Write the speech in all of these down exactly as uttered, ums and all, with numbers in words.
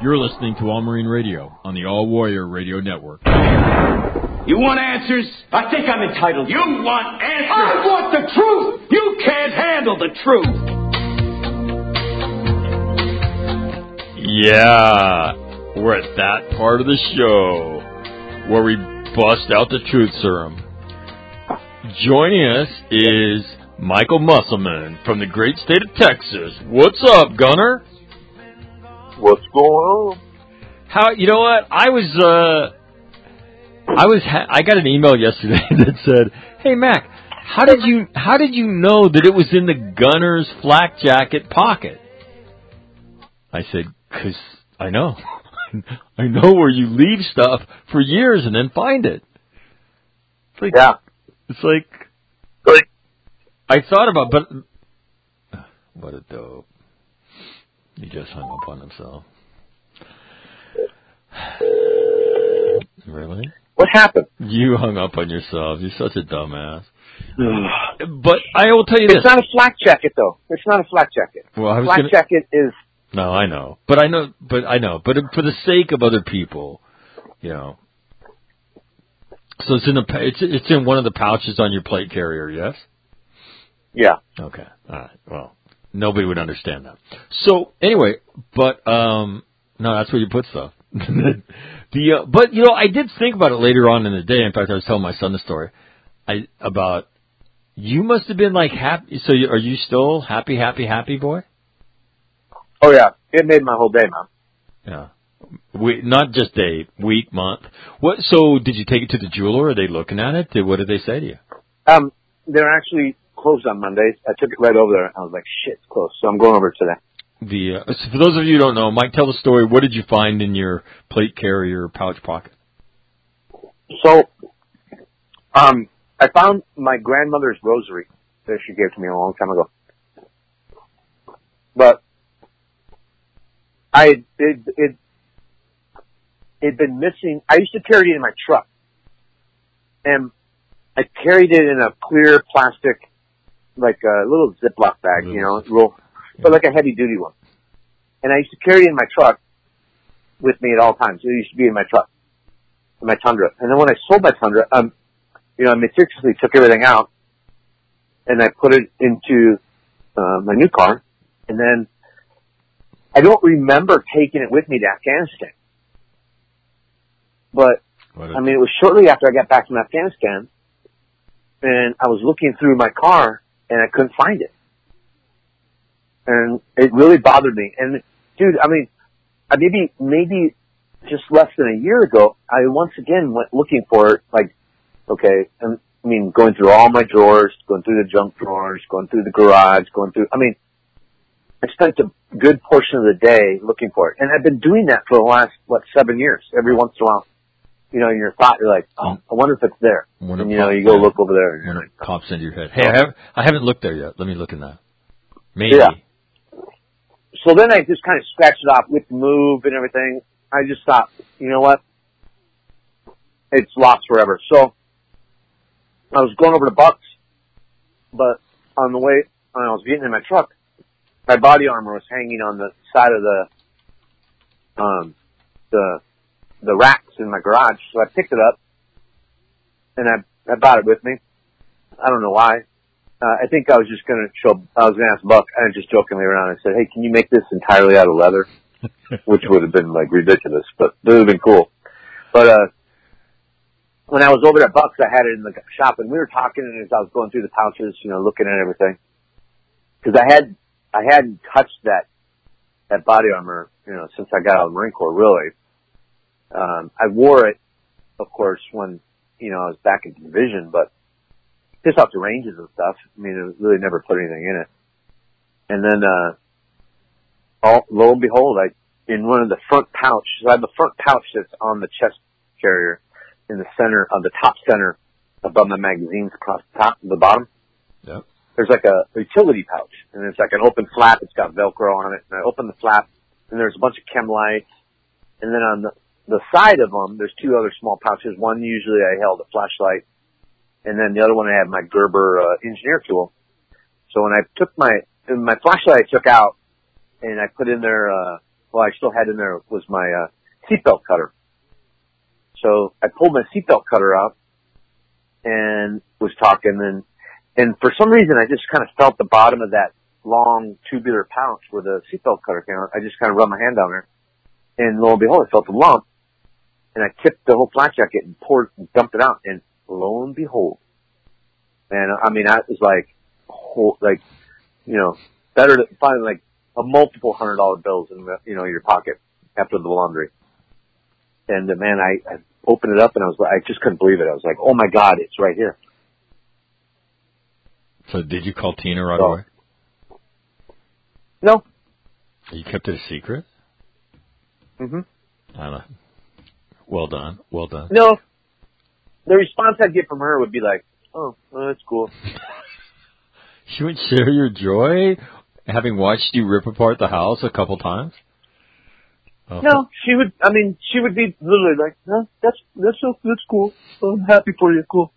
You're listening to All Marine Radio on the All Warrior Radio Network. You want answers? I think I'm entitled. You want answers? I want the truth! You can't handle the truth! Yeah, we're at that part of the show where we bust out the truth serum. Joining us is Michael Musselman from the great state of Texas. What's up, Gunner? What's going on? How, you know what? I was, uh, I was, ha- I got an email yesterday that said, "Hey Mac, how did you, how did you know that it was in the gunner's flak jacket pocket?" I said, "'Cause I know, I know where you leave stuff for years and then find it." It's like, yeah, it's like, like I thought about, but what a dope. He just hung up on himself. Really? What happened? You hung up on yourself. You're such a dumbass. But I will tell you it's this. It's not a flak jacket, though. It's not a flak jacket. Well, I was flak gonna... jacket is... No, I know. But I know, but I know. But for the sake of other people, you know. So it's in the, it's, it's in one of the pouches on your plate carrier, yes? Yeah. Okay. All right. Well, nobody would understand that. So anyway, but um, no, that's where you put stuff. the uh, but you know, I did think about it later on in the day. In fact, I was telling my son the story. I about you must have been like happy. So you, are you still happy, happy, happy boy? Oh yeah, it made my whole day, man. Yeah, we, not just day, week, month. What? So did you take it to the jeweler? Are they looking at it? What did they say to you? Um, they're actually closed on Mondays. I took it right over there. I was like, shit, it's closed. So I'm going over today. The uh, so for those of you who don't know, Mike, tell the story. What did you find in your plate carrier pouch pocket? So, um, I found my grandmother's rosary that she gave to me a long time ago. But I it it it'd been missing. I used to carry it in my truck, and I carried it in a clear plastic, like a little Ziploc bag, you know, real, but like a heavy duty one. And I used to carry it in my truck with me at all times. It used to be in my truck, in my Tundra. And then when I sold my Tundra, um, you know, I meticulously took everything out and I put it into uh, my new car. And then I don't remember taking it with me to Afghanistan. But, I mean, it was shortly after I got back from Afghanistan, and I was looking through my car, and I couldn't find it. And it really bothered me. And, dude, I mean, I maybe, maybe just less than a year ago, I once again went looking for it, like, okay, and, I mean, going through all my drawers, going through the junk drawers, going through the garage, going through, I mean, I spent a good portion of the day looking for it. And I've been doing that for the last, what, seven years. Every once in a while, you know, in your thought, you're like, oh, I wonder if it's there. When and, you know, you go look over there. And when you're it like, pops into your head. Hey, I, have, I haven't looked there yet. Let me look in that. Maybe. Yeah. So then I just kind of scratched it off with the move and everything. I just thought, you know what? It's lost forever. So I was going over to Bucks, but on the way, when I was getting in my truck, my body armor was hanging on the side of the, um, the, the racks in my garage. So I picked it up and I, I brought it with me. I don't know why. Uh, I think I was just going to show, I was going to ask Buck, and just jokingly around, I said, hey, can you make this entirely out of leather? Which would have been like ridiculous, but it would have been cool. But, uh, when I was over at Buck's, I had it in the shop and we were talking, and as I was going through the pouches, you know, looking at everything, cause I had, I hadn't touched that, that body armor, you know, since I got out of the Marine Corps, really. Um, I wore it, of course, when, you know, I was back in division, but just off the ranges and stuff. I mean, it really never put anything in it. And then, uh, all, lo and behold, I, in one of the front pouch, so I have a front pouch that's on the chest carrier in the center, on the top center above my magazines across the top and the bottom. Yep. There's like a utility pouch, and it's like an open flap. It's got Velcro on it, and I open the flap, and there's a bunch of chem lights, and then on the, the side of them, there's two other small pouches. One, usually I held a flashlight, and then the other one I had my Gerber uh, engineer tool. So when I took my, my flashlight I took out, and I put in there, uh, well, I still had in there was my uh, seatbelt cutter. So I pulled my seatbelt cutter out and was talking, and and for some reason I just kind of felt the bottom of that long tubular pouch where the seatbelt cutter came out. I just kind of rubbed my hand down there, and lo and behold, I felt a lump, and I tipped the whole flak jacket and poured and dumped it out, and lo and behold, man, I mean, I was like, whole, like, you know, better than finding like a multiple hundred dollar bills in the, you know, your pocket after the laundry. And uh, man, I, I opened it up and I was like, I just couldn't believe it. I was like, oh my God, it's right here. So did you call Tina right so, away? No. You kept it a secret? Mm-hmm. I don't know. Well done. Well done. No. The response I'd get from her would be like, oh, well, that's cool. She would share your joy having watched you rip apart the house a couple times? Oh. No, she would, I mean, she would be literally like, no, that's, that's, that's cool. I'm happy for you. Cool.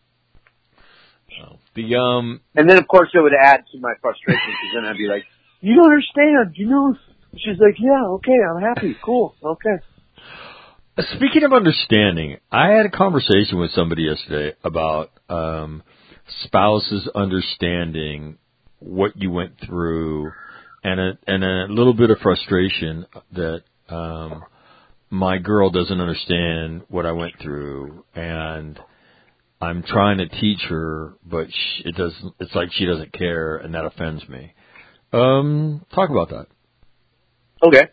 Oh. The, um, and then of course it would add to my frustration because then I'd be like, you don't understand, you know? She's like, yeah, okay, I'm happy. Cool. Okay. Speaking of understanding, I had a conversation with somebody yesterday about, um, spouses understanding what you went through and a, and a little bit of frustration that, um, my girl doesn't understand what I went through, and I'm trying to teach her, but she, it doesn't, it's like she doesn't care, and that offends me. Um, talk about that. Okay.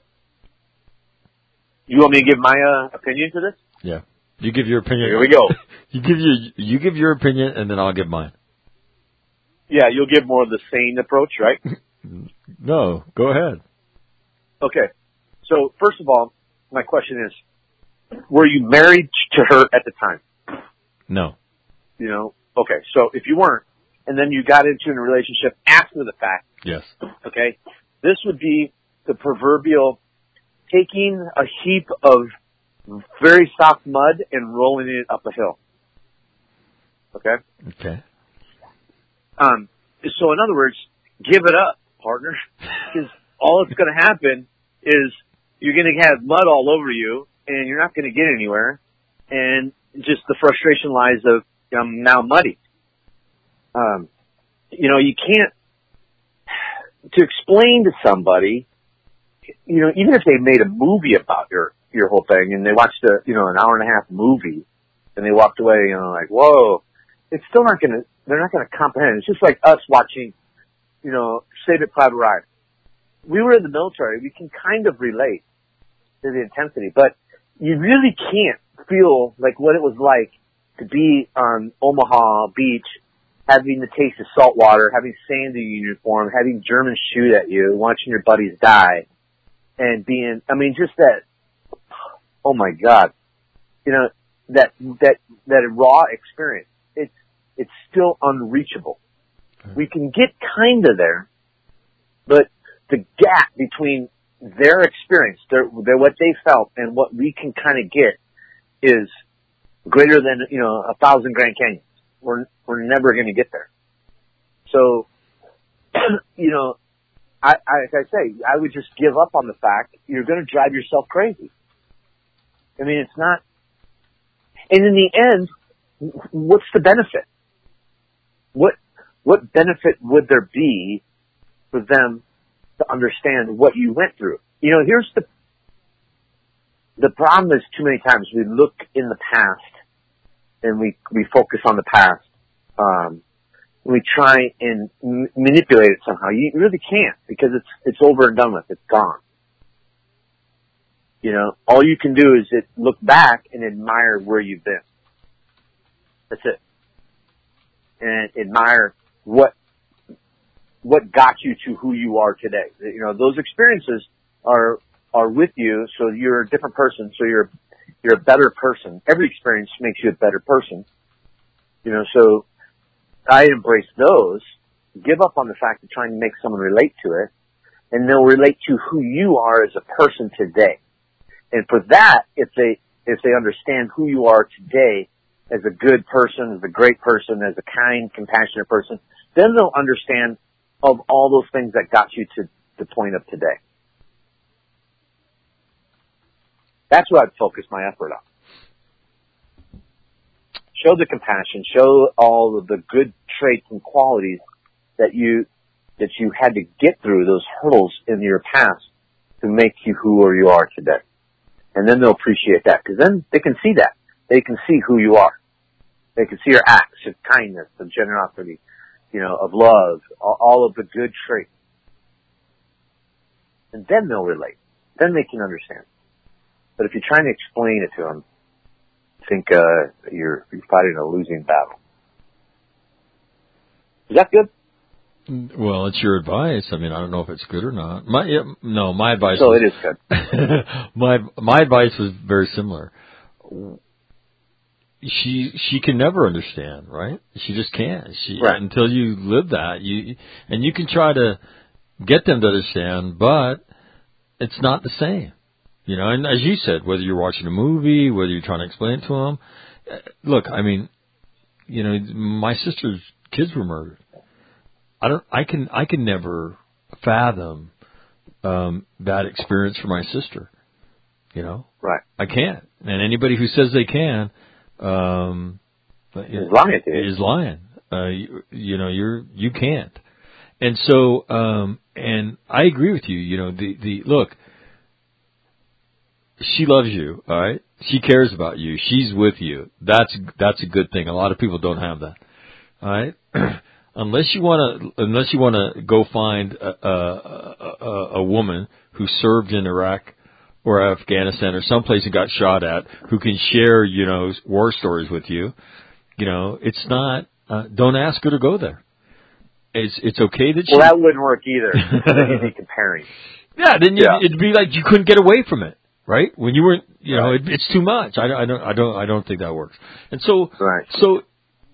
You want me to give my, uh, opinion to this? Yeah. You give your opinion. Here we go. you give your, you give your opinion, and then I'll give mine. Yeah, you'll give more of the sane approach, right? No, go ahead. Okay. So, first of all, my question is, were you married to her at the time? No. You know? Okay, so if you weren't, and then you got into a relationship after the fact. Yes. Okay? This would be the proverbial taking a heap of very soft mud and rolling it up a hill. Okay? Okay. Um, so in other words, give it up, partner, because all that's going to happen is you're going to have mud all over you, and you're not going to get anywhere, and just the frustration lies of, I'm now muddy. Um, you know, you can't, to explain to somebody, you know, even if they made a movie about your, your whole thing, and they watched a, you know, an hour and a half movie, and they walked away, you know, like, whoa, it's still not going to, they're not going to comprehend. It's just like us watching, you know, Saving Private Ryan. We were in the military. We can kind of relate to the intensity, but you really can't feel like what it was like to be on Omaha Beach, having the taste of salt water, having sand in your uniform, having Germans shoot at you, watching your buddies die, and being, I mean, just that, oh my God, you know, that, that, that raw experience. It's, it's still unreachable. We can get kind of there, but the gap between their experience, their, their, what they felt, and what we can kind of get is greater than, you know, a thousand Grand Canyons. We're, we're never going to get there. So, you know, I, I, like I say, I would just give up on the fact you're going to drive yourself crazy. I mean, it's not, and in the end, what's the benefit? What, what benefit would there be for them to understand what you went through? You know, here's the, the problem is too many times we look in the past and we, we focus on the past. Um, we try and m- manipulate it somehow. You really can't, because it's, it's over and done with. It's gone. You know, all you can do is it, look back and admire where you've been. That's it. And admire what, what got you to who you are today. You know, those experiences are, are with you, so you're a different person, so you're, you're a better person. Every experience makes you a better person. You know, so I embrace those, give up on the fact of trying to make someone relate to it, and they'll relate to who you are as a person today. And for that, if they, if they understand who you are today as a good person, as a great person, as a kind, compassionate person, then they'll understand of all those things that got you to the point of today. That's what I'd focus my effort on. Show the compassion, show all of the good traits and qualities that you, that you had to get through, those hurdles in your past to make you who you are today. And then they'll appreciate that, because then they can see that. They can see who you are. They can see your acts of kindness, of generosity, you know, of love, all of the good traits. And then they'll relate. Then they can understand. But if you're trying to explain it to them, I think uh, you're, you're fighting a losing battle. Is that good? Well, it's your advice. I mean, I don't know if it's good or not. My yeah, no, my advice. So was, it is good. my my advice was very similar. She she can never understand, right? She just can't. She right. Until you live that, you and you can try to get them to understand, but it's not the same. You know, and as you said, whether you're watching a movie, whether you're trying to explain it to them, look, I mean, you know, my sister's kids were murdered. I don't. I can. I can never fathom um, that experience for my sister. You know. Right. I can't. And anybody who says they can, um, is lying. Is lying. Uh, you, you know, you're you can't. And so, um, and I agree with you. You know, the the look. She loves you. All right. She cares about you. She's with you. That's that's a good thing. A lot of people don't have that. All right. Unless you want to, unless you want to go find a, a, a, a woman who served in Iraq or Afghanistan or someplace and got shot at, who can share, you know, war stories with you, you know, it's not. Uh, don't ask her to go there. It's it's okay that. She, well, that wouldn't work either. Then you'd be comparing. Yeah, then yeah. it'd be like you couldn't get away from it, right? When you weren't, you know, right. it, it's too much. I, I don't, I don't, I don't think that works. And so, right. so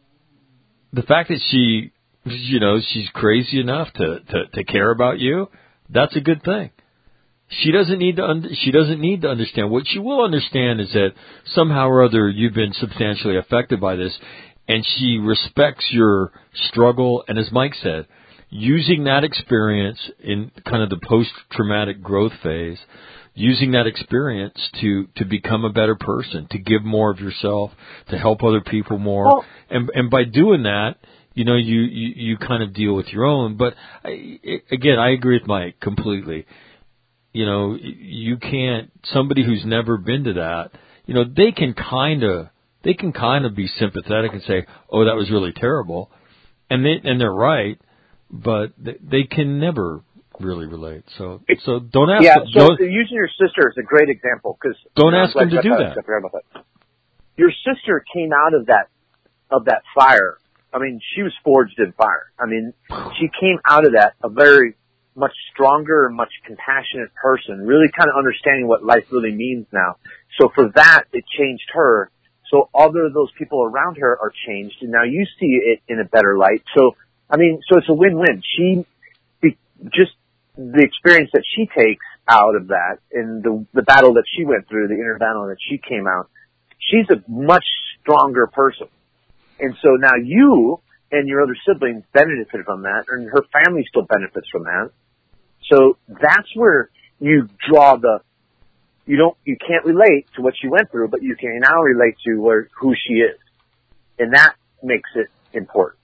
the fact that she. You know, she's crazy enough to, to, to care about you. That's a good thing. She doesn't need to. Un- she doesn't need to understand. What she will understand is that somehow or other you've been substantially affected by this, and she respects your struggle. And as Mike said, using that experience in kind of the post-traumatic growth phase, using that experience to, to become a better person, to give more of yourself, to help other people more, well, and and by doing that. You know, you, you, you kind of deal with your own. But, I, again, I agree with Mike completely. You know, you can't, somebody who's never been to that, you know, they can kind of, they can kind of be sympathetic and say, oh, that was really terrible. And they, and they're right, but they, they can never really relate. So, so don't ask yeah, them. so Don't, using your sister is a great example, because don't you know, ask them to do that. I forgot about that. Your sister came out of that, of that fire. I mean, she was forged in fire. I mean, she came out of that a very much stronger, much compassionate person, really kind of understanding what life really means now. So for that, it changed her. So other those people around her are changed, and now you see it in a better light. So, I mean, so it's a win-win. She, just the experience that she takes out of that and the, the battle that she went through, the inner battle that she came out, she's a much stronger person. And so now you and your other siblings benefited from that, and her family still benefits from that. So that's where you draw the, you don't, you can't relate to what she went through, but you can now relate to where, who she is. And that makes it important.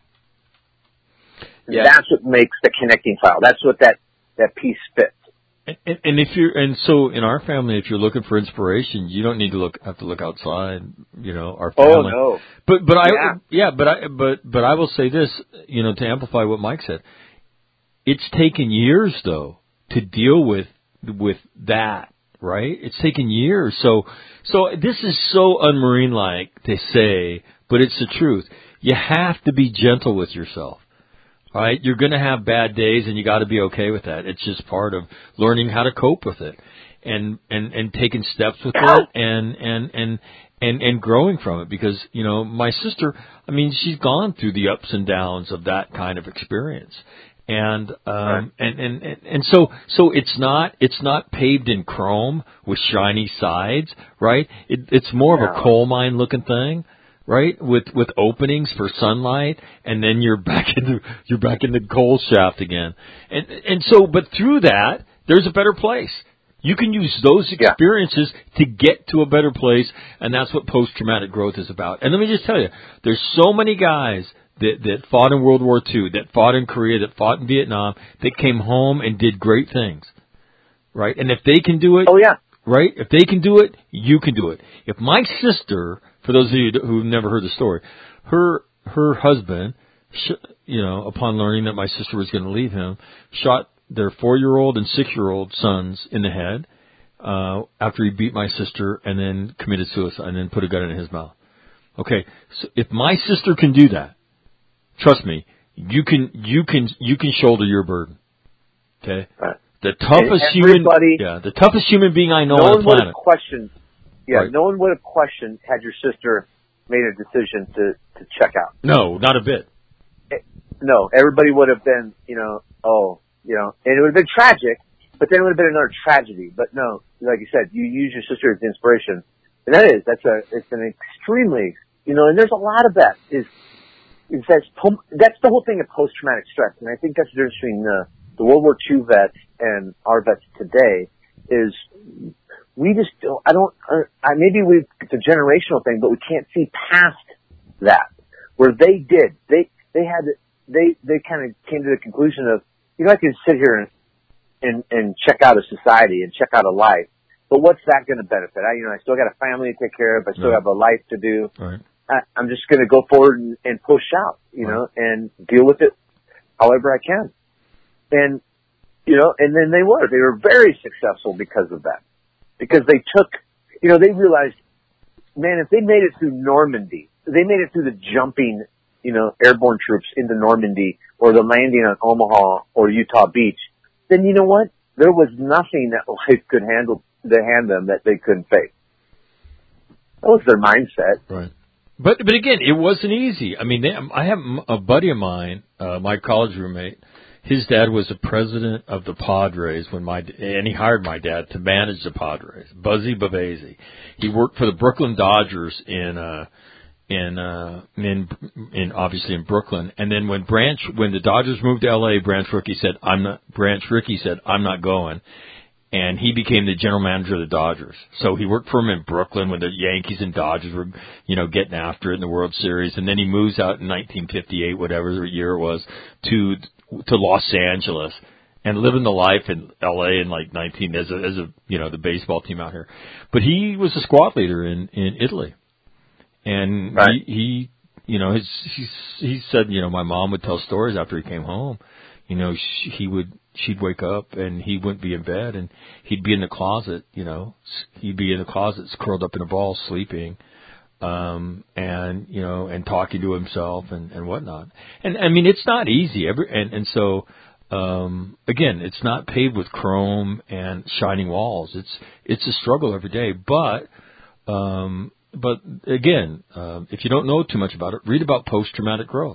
Yeah. That's what makes the connecting file. That's what that, that piece fits. And, and if you're, and so in our family, if you're looking for inspiration, you don't need to look, have to look outside, you know, our family. Oh, no. But, but yeah. I, yeah, but I, but, but I will say this, you know, to amplify what Mike said. It's taken years though to deal with, with that, right? It's taken years. So, so this is so unmarine-like to say, but it's the truth. You have to be gentle with yourself. All right, you're going to have bad days, and you got to be okay with that. It's just part of learning how to cope with it, and and and taking steps with it, and and and and and growing from it. Because you know, my sister, I mean, she's gone through the ups and downs of that kind of experience, and um right. and, and and and so so it's not it's not paved in chrome with shiny sides, right? It, it's more no. of a coal mine looking thing. Right, with with openings for sunlight, and then you're back in the you're back in the coal shaft again, and and so, but through that, there's a better place. You can use those experiences yeah. to get to a better place, and that's what post-traumatic growth is about. And let me just tell you, there's so many guys that, that fought in World War Two, that fought in Korea, that fought in Vietnam, that came home and did great things, right? And if they can do it, oh yeah, right? If they can do it, you can do it. If my sister, for those of you who've never heard the story, her her husband, you know, upon learning that my sister was going to leave him, shot their four-year-old and six-year-old sons in the head uh, after he beat my sister, and then committed suicide, and then put a gun in his mouth. Okay, so if my sister can do that, trust me, you can you can you can shoulder your burden. Okay, right. The toughest human, yeah, the toughest human being I know no on the one planet. Would have questioned, yeah, right. no one would have questioned had your sister made a decision to to check out. No, not a bit. It, no, everybody would have been, you know, oh. You know, and it would have been tragic, but then it would have been another tragedy. But no, like you said, you use your sister as inspiration. And that is, that's a, it's an extremely, you know, and there's a lot of that is, is that's, that's the whole thing of post-traumatic stress. And I think that's the difference between the, the World War Two vets and our vets today is we just don't, I don't, I, maybe we, it's a generational thing, but we can't see past that. Where they did, they, they had, they, they kind of came to the conclusion of, you know, I can sit here and, and, and check out a society and check out a life, but what's that going to benefit? I, you know, I still got a family to take care of. I still right. have a life to do. Right. I, I'm just going to go forward and, and push out, you right. know, and deal with it however I can. And, you know, and then they were, they were very successful because of that, because they took, you know, they realized, man, if they made it through Normandy, they made it through the jumping, you know, airborne troops into Normandy, or the landing on Omaha or Utah Beach, then you know what? There was nothing that life could handle to hand them that they couldn't face. That was their mindset. Right. But but again, it wasn't easy. I mean, they, I have a buddy of mine, uh, my college roommate. His dad was the president of the Padres when my and he hired my dad to manage the Padres. Buzzy Bavasi. He worked for the Brooklyn Dodgers in. Uh, in, uh, in, in, obviously in Brooklyn. And then when Branch, when the Dodgers moved to L A, Branch Rickey said, I'm not, Branch Rickey said, I'm not going. And he became the general manager of the Dodgers. So he worked for him in Brooklyn when the Yankees and Dodgers were, you know, getting after it in the World Series. And then he moves out in nineteen fifty-eight, whatever year it was, to, to Los Angeles and living the life in L A in like nineteen, as a, as a, you know, the baseball team out here. But he was a squad leader in, in Italy. And right. he, he, you know, his, he, he said, you know, my mom would tell stories after he came home. You know, she, he would, she'd wake up and he wouldn't be in bed and he'd be in the closet, you know, he'd be in the closet curled up in a ball sleeping, um, and, you know, and talking to himself and, and whatnot. And I mean, it's not easy. Every, and, and so, um, again, it's not paved with chrome and shining walls. It's, it's a struggle every day, but, um, But again, um, if you don't know too much about it, read about post-traumatic growth.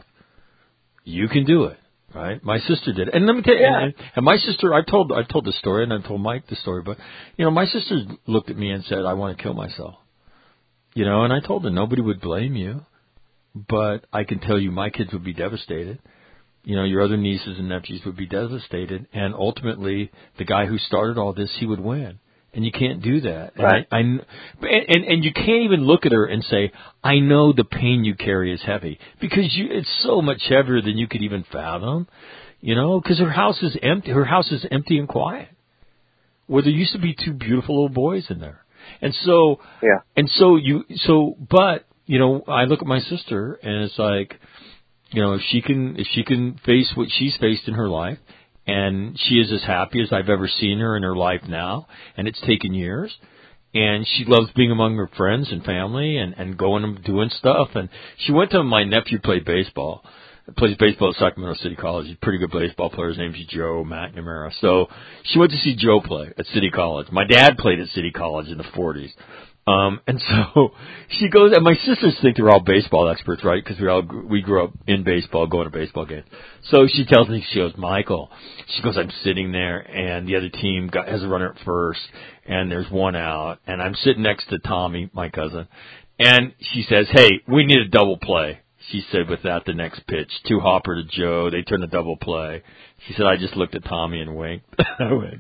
You can do it, right? My sister did it. And let me tell you, yeah. and, and my sister, I told, I told the story, and I told Mike the story, but, you know, my sister looked at me and said, I want to kill myself. You know, and I told her nobody would blame you, but I can tell you my kids would be devastated. You know, your other nieces and nephews would be devastated, and ultimately, the guy who started all this, he would win. And you can't do that. Right. And, I, I, and, and you can't even look at her and say, I know the pain you carry is heavy. Because you, it's so much heavier than you could even fathom. You know, because her house is empty. Her house is empty and quiet. Where there used to be two beautiful little boys in there. And so, yeah. And so you, so, but, you know, I look at my sister and it's like, you know, if she can, if she can face what she's faced in her life, and she is as happy as I've ever seen her in her life now, and it's taken years. And she loves being among her friends and family and, and going and doing stuff. And she went to my nephew played baseball, plays baseball at Sacramento City College. He's a pretty good baseball player. His name's Joe McNamara. So she went to see Joe play at City College. My dad played at City College in the forties. Um, and so she goes, and my sisters think they're all baseball experts, right? Because we all, we grew up in baseball, going to baseball games. So she tells me, she goes, Michael, she goes, I'm sitting there and the other team got, has a runner at first and there's one out and I'm sitting next to Tommy, my cousin. And she says, hey, we need a double play. She said, with that, the next pitch, two hopper to Joe. They turn a double play. She said, I just looked at Tommy and winked. I went,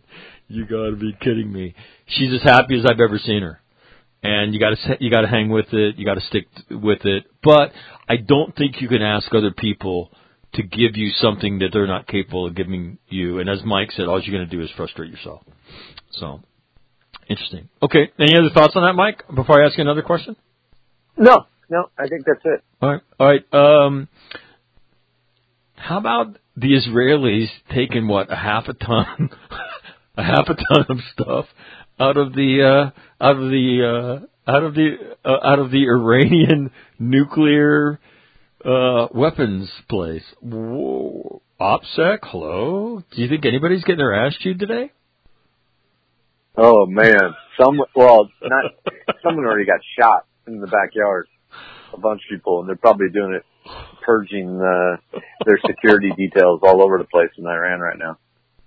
You got to be kidding me. She's as happy as I've ever seen her. And you got to you got to hang with it. You got to stick with it. But I don't think you can ask other people to give you something that they're not capable of giving you. And as Mike said, all you're going to do is frustrate yourself. So, interesting. Okay, any other thoughts on that, Mike, before I ask you another question? No, no, I think that's it. All right, all right. Um, how about the Israelis taking, what, a half a ton, a half a ton of stuff out of the, uh, out of the, uh, out of the, uh, out of the Iranian nuclear Uh, weapons place. Whoa. OPSEC, hello? Do you think anybody's getting their ass chewed today? Oh man, some well, not someone already got shot in the backyard. A bunch of people, and they're probably doing it, purging uh, their security details all over the place in Iran right now.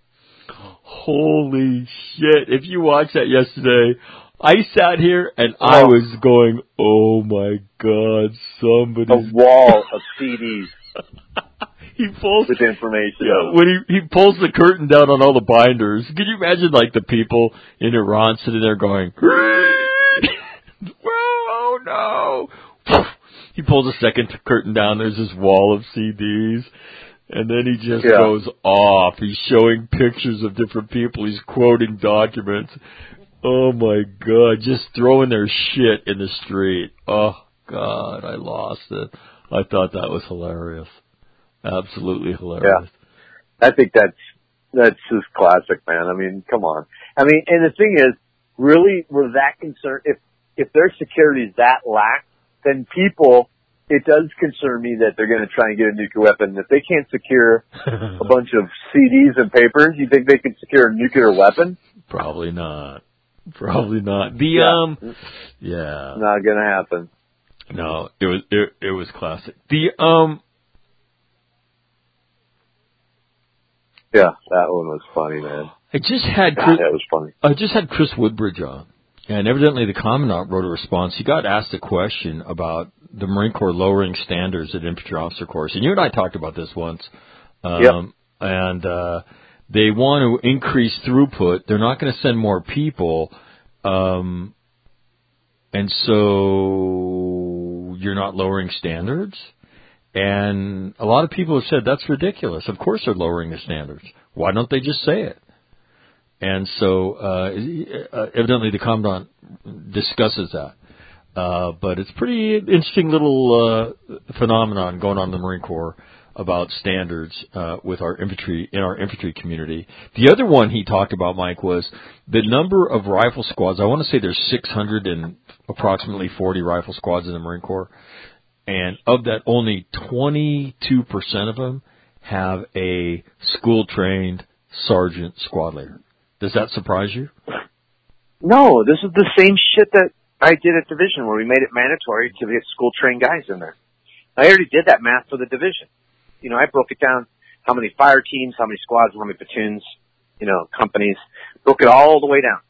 Holy shit! If you watched that yesterday, I sat here and oh. I was going, "Oh my God, somebody's..." A wall of C Ds. He pulls with information. Yeah, when he he pulls the curtain down on all the binders. Can you imagine, like, the people in Iran sitting there going, "Oh no!" He pulls a second curtain down. There's this wall of C Ds. And then he just yeah. goes off. He's showing pictures of different people. He's quoting documents. Oh, my God. Just throwing their shit in the street. Oh, God. I lost it. I thought that was hilarious. Absolutely hilarious. Yeah. I think that's, that's just classic, man. I mean, come on. I mean, and the thing is, really, we're that concerned. If, if their security is that lax, then people, it does concern me that they're going to try and get a nuclear weapon. If they can't secure a bunch of C Ds and papers, you think they can secure a nuclear weapon? Probably not. Probably not. The, yeah. um, yeah. Not going to happen. No, it was, it, it was classic. The, um, yeah, that one was funny, man. I just had God, Chris, that was funny. I just had Chris Woodbridge on, and evidently the Commandant wrote a response. He got asked a question about the Marine Corps lowering standards at infantry officer course, and you and I talked about this once. Um, yep. And uh, they want to increase throughput. They're not going to send more people, um, and so you're not lowering standards. And a lot of people have said that's ridiculous. Of course they're lowering the standards. Why don't they just say it? And so uh, evidently the Commandant discusses that. Uh, but it's pretty interesting little uh, phenomenon going on in the Marine Corps about standards uh, with our infantry, in our infantry community. The other one he talked about, Mike, was the number of rifle squads. I want to say there's six hundred and approximately forty rifle squads in the Marine Corps. And of that, only twenty-two percent of them have a school-trained sergeant squad leader. Does that surprise you? No, this is the same shit that I did at division, where we made it mandatory to get school-trained guys in there. I already did that math for the division. You know, I broke it down, how many fire teams, how many squads, how many platoons, you know, companies, broke it all the way down.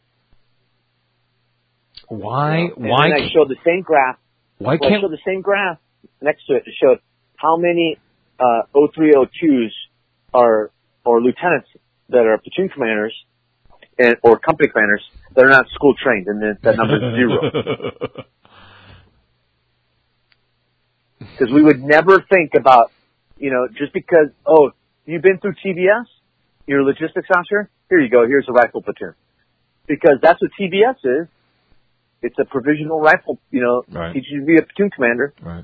Why? You know, and why? then I showed the same graph. Why well, can't I showed the same graph next to it. It showed how many uh, oh three oh twos are or lieutenants that are platoon commanders and or company commanders that are not school trained, and then that number is zero. Because we would never think about, you know, just because, oh, you've been through T B S, you're a logistics officer, here you go, here's a rifle platoon. Because that's what T B S is. It's a provisional rifle, you know, right. teaches you to be a platoon commander. Right.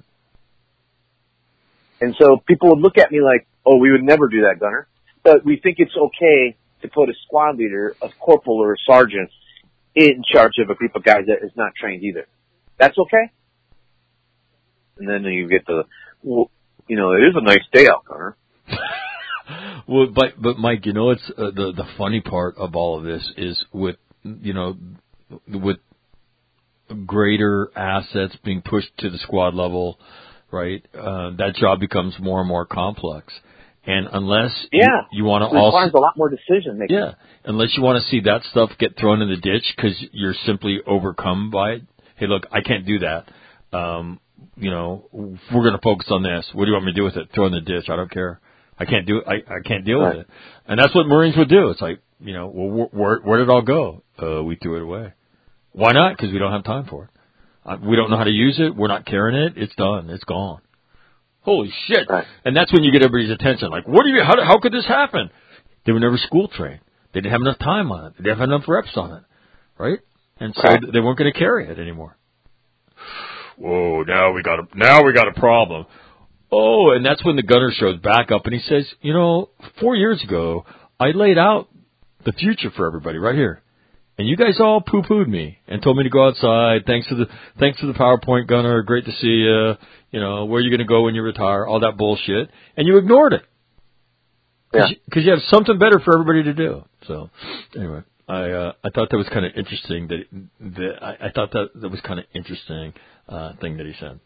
And so people would look at me like, oh, we would never do that, Gunner. But we think it's okay to put a squad leader, a corporal or a sergeant in charge of a group of guys that is not trained either. That's okay? And then you get the, well, you know, it is a nice day out, Gunner. Well, but, but Mike, you know, it's uh, the, the funny part of all of this is with, you know, with greater assets being pushed to the squad level, right? Uh, that job becomes more and more complex. And unless yeah, you, you want to it also... requires a lot more decision making. Yeah, unless you want to see that stuff get thrown in the ditch because you're simply overcome by it. Hey, look, I can't do that. Um, you know, we're going to focus on this. What do you want me to do with it? Throw in the ditch. I don't care. I can't do it. I, I can't deal right. with it. And that's what Marines would do. It's like, you know, well, where, where did it all go? Uh, we threw it away. Why not? Because we don't have time for it. Uh, we don't know how to use it. We're not carrying it. It's done. It's gone. Holy shit. Right. And that's when you get everybody's attention. Like, what do you, how, how could this happen? They were never school trained. They didn't have enough time on it. They didn't have enough reps on it. Right? And so right. they weren't going to carry it anymore. Whoa, now we got a, now we got a problem. Oh, and that's when the gunner shows back up and he says, you know, four years ago, I laid out the future for everybody right here. And you guys all poo-pooed me and told me to go outside. Thanks to the, thanks to the PowerPoint gunner. Great to see you. You know, where are you going to go when you retire? All that bullshit. And you ignored it. Cause yeah. you, cause you have something better for everybody to do. So anyway, I, uh, I thought that was kind of interesting that, that I, I thought that, that was kind of interesting, uh, thing that he said.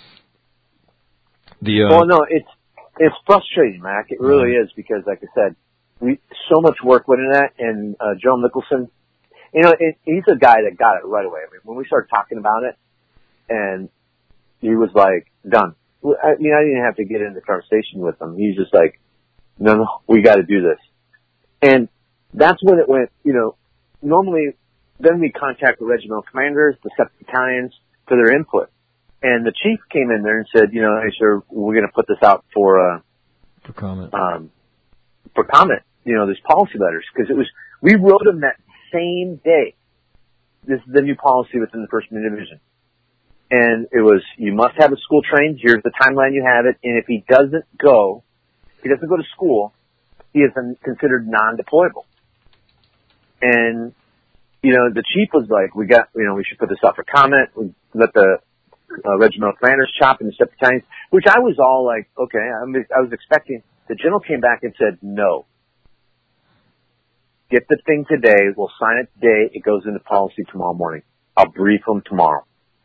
The, uh, well, no, it's, it's frustrating, Mac. It really mm-hmm. is because, like I said, we, so much work went in that, and, uh, Joe Mickelson, you know, it, he's a guy that got it right away. I mean, when we started talking about it, and he was like, done. I mean, I didn't have to get into the conversation with him. He's just like, no, no, we got to do this. And that's when it went, you know, normally, then we contact the regimental commanders, the separate battalions, for their input. And the chief came in there and said, you know, hey, sir, we're going to put this out for, uh, for comment. Um, for comment, you know, these policy letters. Because it was, we wrote them that same day. This is the new policy within the first Division. And it was, you must have a school trained. Here's the timeline you have it. And if he doesn't go, if he doesn't go to school, he is considered non-deployable. And, you know, the chief was like, we got, you know, we should put this out for comment. We let the uh, regimental commanders chop in the separate battalions, which I was all like, okay, I, mean, I was expecting. The general came back and said, no. Get the thing today. We'll sign it today. It goes into policy tomorrow morning. I'll brief them tomorrow.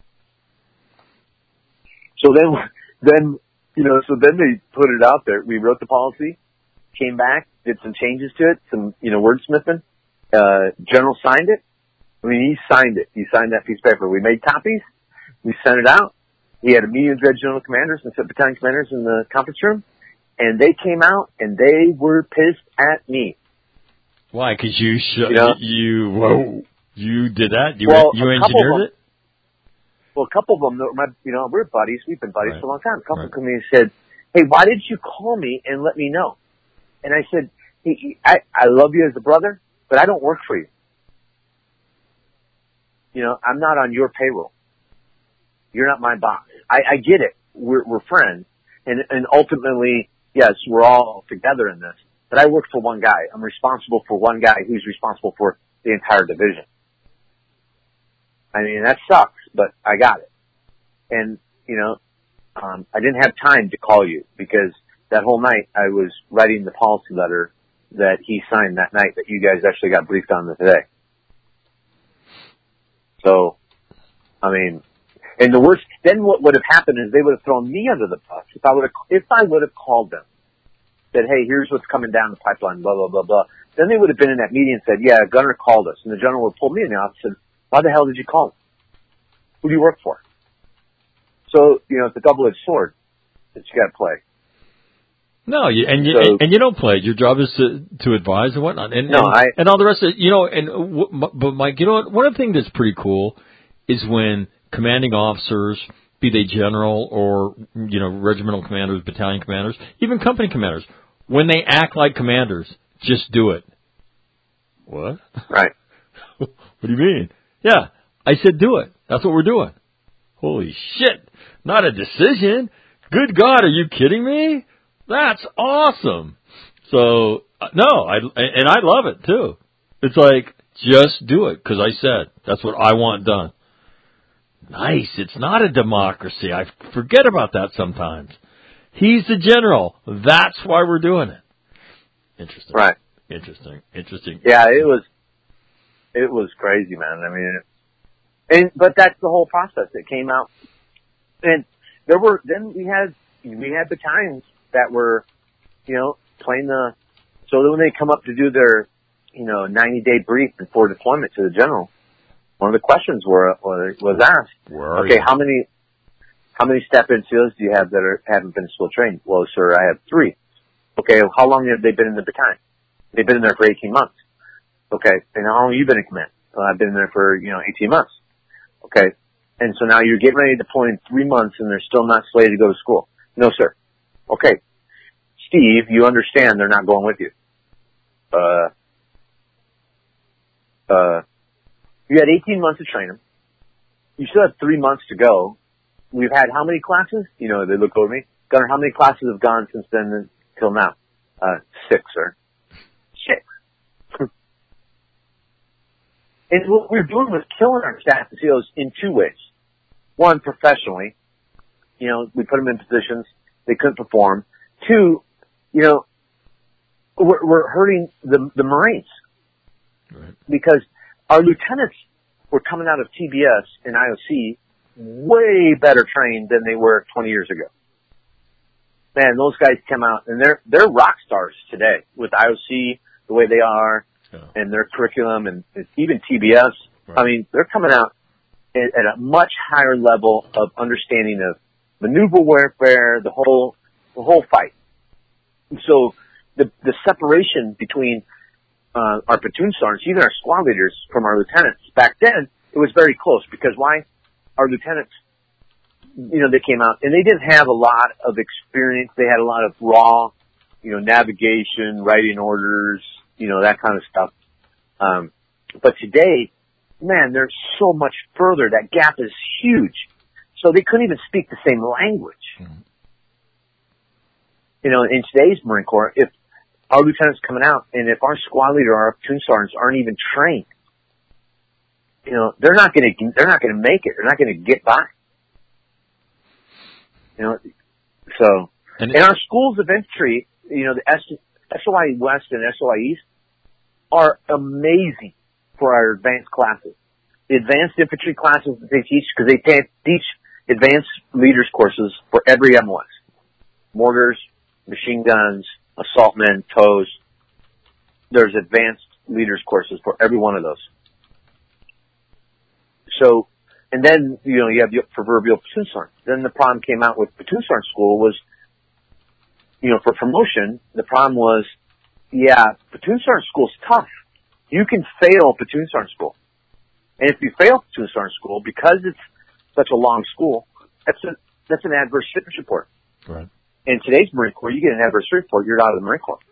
So then, then, you know, so then they put it out there. We wrote the policy, came back, did some changes to it, some, you know, wordsmithing. Uh, General signed it. I mean, he signed it. He signed that piece of paper. We made copies. We sent it out. He had a meeting with regimental commanders and battalion commanders in the conference room, and they came out and they were pissed at me. Why? Because you, sh- you, know, you, whoa, you did that? You, well, you engineered it? Well, a couple of them, my, you know, we're buddies. We've been buddies right. for a long time. A couple right. of them came and said, hey, why didn't you call me and let me know? And I said, hey, I, I love you as a brother, but I don't work for you. You know, I'm not on your payroll. You're not my boss. I, I get it. We're, we're friends. And, and ultimately, yes, we're all together in this. But I work for one guy. I'm responsible for one guy who's responsible for the entire division. I mean, that sucks, but I got it. And, you know, um, I didn't have time to call you because that whole night I was writing the policy letter that he signed that night that you guys actually got briefed on today. So, I mean, and the worst, then what would have happened is they would have thrown me under the bus if I would have, if I would have called them, said, hey, here's what's coming down the pipeline, blah, blah, blah, blah. Then they would have been in that meeting and said, yeah, Gunner called us. And the general would pull me in the office and said, why the hell did you call him? Who do you work for? So, you know, it's a double-edged sword that you got to play. No, you, and you so, and, and you don't play. Your job is to to advise and whatnot, and no, and, I, and all the rest of it. You know, and w- but Mike, you know what? One of the things that's pretty cool is when commanding officers, be they general or you know regimental commanders, battalion commanders, even company commanders, when they act like commanders, just do it. What? Right. What do you mean? Yeah, I said do it. That's what we're doing. Holy shit! Not a decision. Good God, are you kidding me? That's awesome. So, no, I, and I love it too. It's like, just do it, because I said, that's what I want done. Nice. It's not a democracy. I forget about that sometimes. He's the general. That's why we're doing it. Interesting. Right. Interesting. Interesting. Yeah, it was, it was crazy, man. I mean, and, but that's the whole process. It came out, and there were, then we had, we had battalions that were, you know, playing the, so when they come up to do their, you know, ninety day brief before deployment to the general, one of the questions were, was asked, okay, you? how many, how many step-in SEALs do you have that are, haven't been SEAL trained? Well, sir, I have three. Okay, how long have they been in the battalion? They've been in there for eighteen months. Okay. And how long have you been in command? Well, I've been there for, you know, eighteen months. Okay. And so now you're getting ready to deploy in three months and they're still not slated to go to school. No, sir. Okay. Steve, you understand they're not going with you. Uh, uh, you had eighteen months to train them. You still have three months to go. We've had how many classes? You know, they look over me. Gunner, how many classes have gone since then till now? Uh, six, sir. Six. And what we're doing was killing our staff and C Os in two ways. One, professionally. You know, we put them in positions they couldn't perform. Two, you know, we're, we're hurting the, the Marines. Right. Because our lieutenants were coming out of T B S and I O C way better trained than they were twenty years ago. Man, those guys come out and they're, they're rock stars today with I O C, the way they are, yeah. and their curriculum and even T B S. Right. I mean, they're coming out at, at a much higher level of understanding of maneuver warfare, the whole, the whole fight. So the, the separation between, uh, our platoon sergeants, even our squad leaders from our lieutenants back then, it was very close because why? Our lieutenants, you know, they came out and they didn't have a lot of experience. They had a lot of raw, you know, navigation, writing orders, you know, that kind of stuff. Um, but today, man, they're so much further. That gap is huge. So they couldn't even speak the same language. Mm-hmm. You know, in today's Marine Corps, if our lieutenants coming out and if our squad leader or our platoon sergeants aren't even trained, you know, they're not going to, they're not going to make it. They're not going to get by. You know, so, and in our schools of infantry, you know, the S O I West and S O I East are amazing for our advanced classes. The advanced infantry classes that they teach, because they teach advanced leaders courses for every M O S. Mortars, machine guns, assault men, T O S. There's advanced leaders courses for every one of those. So, and then, you know, you have the proverbial platoon sergeant. Then the problem came out with platoon sergeant school was, you know, for promotion, the problem was, yeah, platoon sergeant school is tough. You can fail platoon sergeant school. And if you fail platoon sergeant school, because it's such a long school, that's a, that's an adverse fitness report. Right. In today's Marine Corps, you get an adverse report, you're out of the Marine Corps.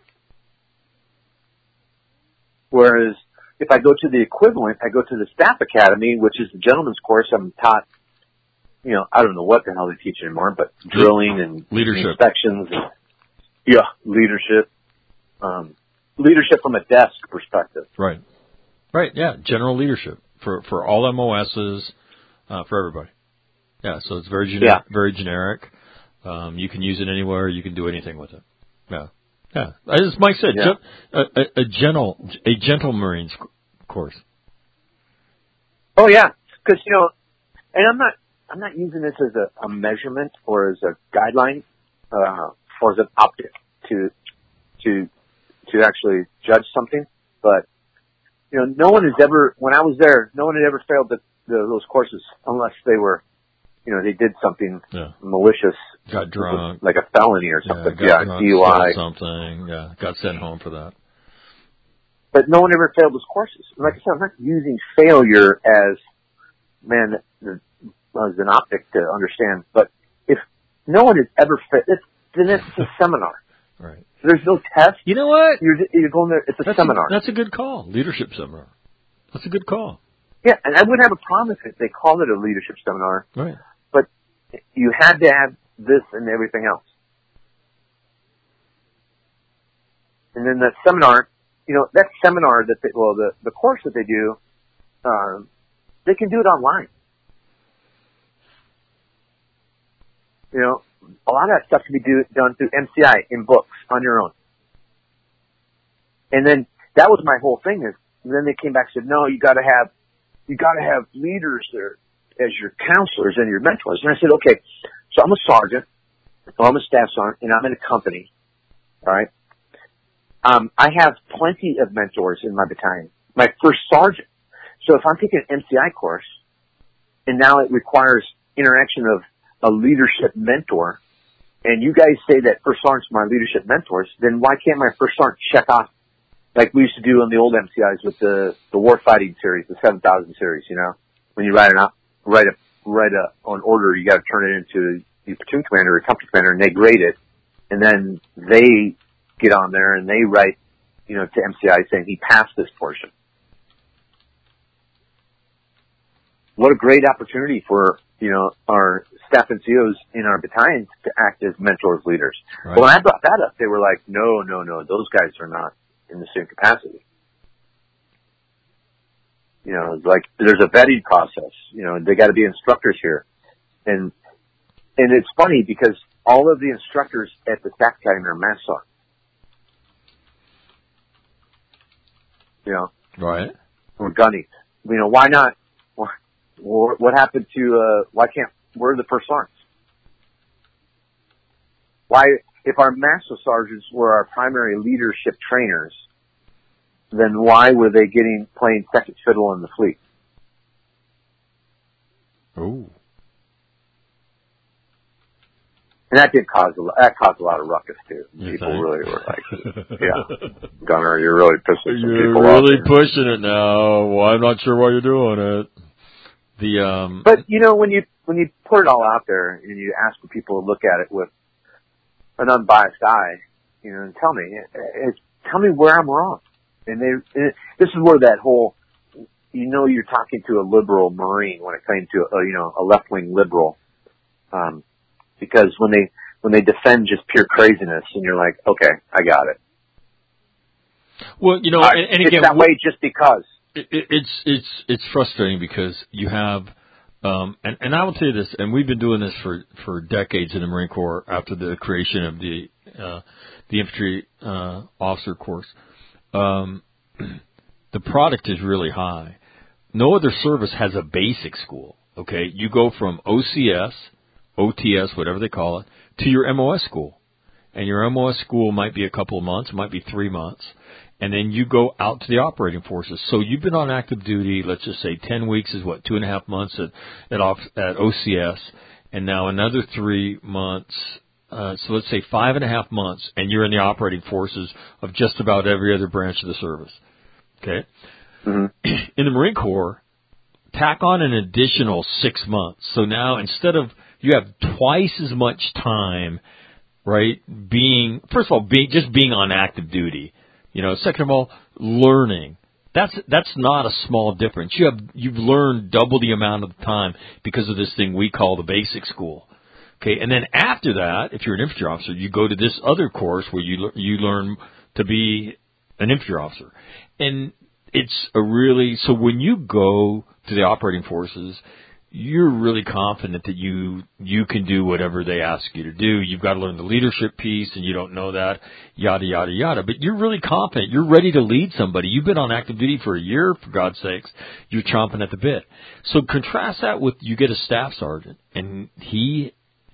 Whereas, if I go to the equivalent, I go to the Staff Academy, which is the gentleman's course. I'm taught, you know, I don't know what the hell they teach anymore, but drilling and leadership, inspections, and, yeah, leadership, um, leadership from a desk perspective. Right, right, yeah, general leadership for for all M O Ss, uh, for everybody. Yeah, so it's very generic. Yeah. Very generic. Um, you can use it anywhere. You can do anything with it. Yeah. Yeah, as Mike said, yeah. a, a, a gentle, a gentle Marines course. Oh yeah, because you know, and I'm not, I'm not using this as a, a measurement or as a guideline, uh, or as an optic to, to, to actually judge something. But you know, no one has ever, when I was there, no one had ever failed the, the those courses unless they were, you know, they did something yeah. malicious. Got drunk. Like a felony or something. Yeah, yeah D U I. Something. Yeah, got sent home for that. But no one ever failed those courses. And like I said, I'm not using failure as, man, as an optic to understand. But if no one has ever failed, then it's a seminar. Right. There's no test. You know what? You're, you're going there, it's a that's seminar. A, that's a good call. Leadership seminar. That's a good call. Yeah, and I wouldn't have a problem if they called it a leadership seminar. Right. But you had to have this and everything else. And then that seminar, you know, that seminar that they, well, the, the course that they do, um, they can do it online. You know, a lot of that stuff can be do, done through M C I in books on your own. And then that was my whole thing is, and then they came back and said, no, you gotta have, you gotta have leaders there as your counselors and your mentors. And I said, okay, so I'm a sergeant, or I'm a staff sergeant, and I'm in a company, all right? Um, I have plenty of mentors in my battalion. My first sergeant. So if I'm taking an M C I course, and now it requires interaction of a leadership mentor, and you guys say that first sergeant's my leadership mentors, then why can't my first sergeant check off like we used to do on the old M C Is with the, the warfighting series, the seven thousand series, you know, when you write an, write a, write a, an order, you got to turn it into the platoon commander or company commander, and they grade it, and then they get on there and they write, you know, to M C I saying he passed this portion. What a great opportunity for, you know, our staff N C Os in our battalions to act as mentors, leaders. Right. But when I brought that up, they were like, no, no, no, those guys are not in the same capacity. You know, it's like there's a vetting process. You know, they got to be instructors here. And, and it's funny because all of the instructors at the staff battalion are Master Sergeants. You know? Right. Or gunnies. You know, why not? What happened to, uh, why can't, we're the first sergeants? Why, if our master sergeants were our primary leadership trainers, then why were they getting, playing second fiddle in the fleet? Ooh. And that did cause a lot, that caused a lot of ruckus too. You People think? really were like, yeah, Gunner, you're really pissing some You're people really off. pushing it now. Well, I'm not sure why you're doing it. The, um, But, you know, when you, when you put it all out there and you ask for people to look at it with an unbiased eye, you know, and tell me, it's, tell me where I'm wrong. And they, it, this is where that whole, you know, you're talking to a liberal Marine when it came to, a, you know, a left-wing liberal, um, because when they, when they defend just pure craziness and you're like, okay, I got it. well, you know, Uh, and, and again, it's that way just because. It, it, it's it's it's frustrating because you have, um, and, and I will tell you this, and we've been doing this for, for decades in the Marine Corps after the creation of the uh, the infantry uh, officer course. Um, the product is really high. No other service has a basic school. Okay, you go from O C S, O T S, whatever they call it, to your M O S school, and your M O S school might be a couple of months, it might be three months. And then you go out to the operating forces. So you've been on active duty, let's just say ten weeks is what, two and a half months at, at, off, at O C S, and now another three months, uh, so let's say five and a half months, and you're in the operating forces of just about every other branch of the service. Okay? Mm-hmm. In the Marine Corps, tack on an additional six months. So now instead of, you have twice as much time, right, being, first of all, being, just being on active duty. You know, second of all, learning. That's that's not a small difference. You have you've learned double the amount of the time because of this thing we call the basic school. Okay, and then after that, if you're an infantry officer, you go to this other course where you you learn to be an infantry officer, and it's a really so when you go to the operating forces, you're really confident that you you can do whatever they ask you to do. You've got to learn the leadership piece, and you don't know that, yada, yada, yada. But you're really confident. You're ready to lead somebody. You've been on active duty for a year, for God's sakes. You're chomping at the bit. So contrast that with you get a staff sergeant, and he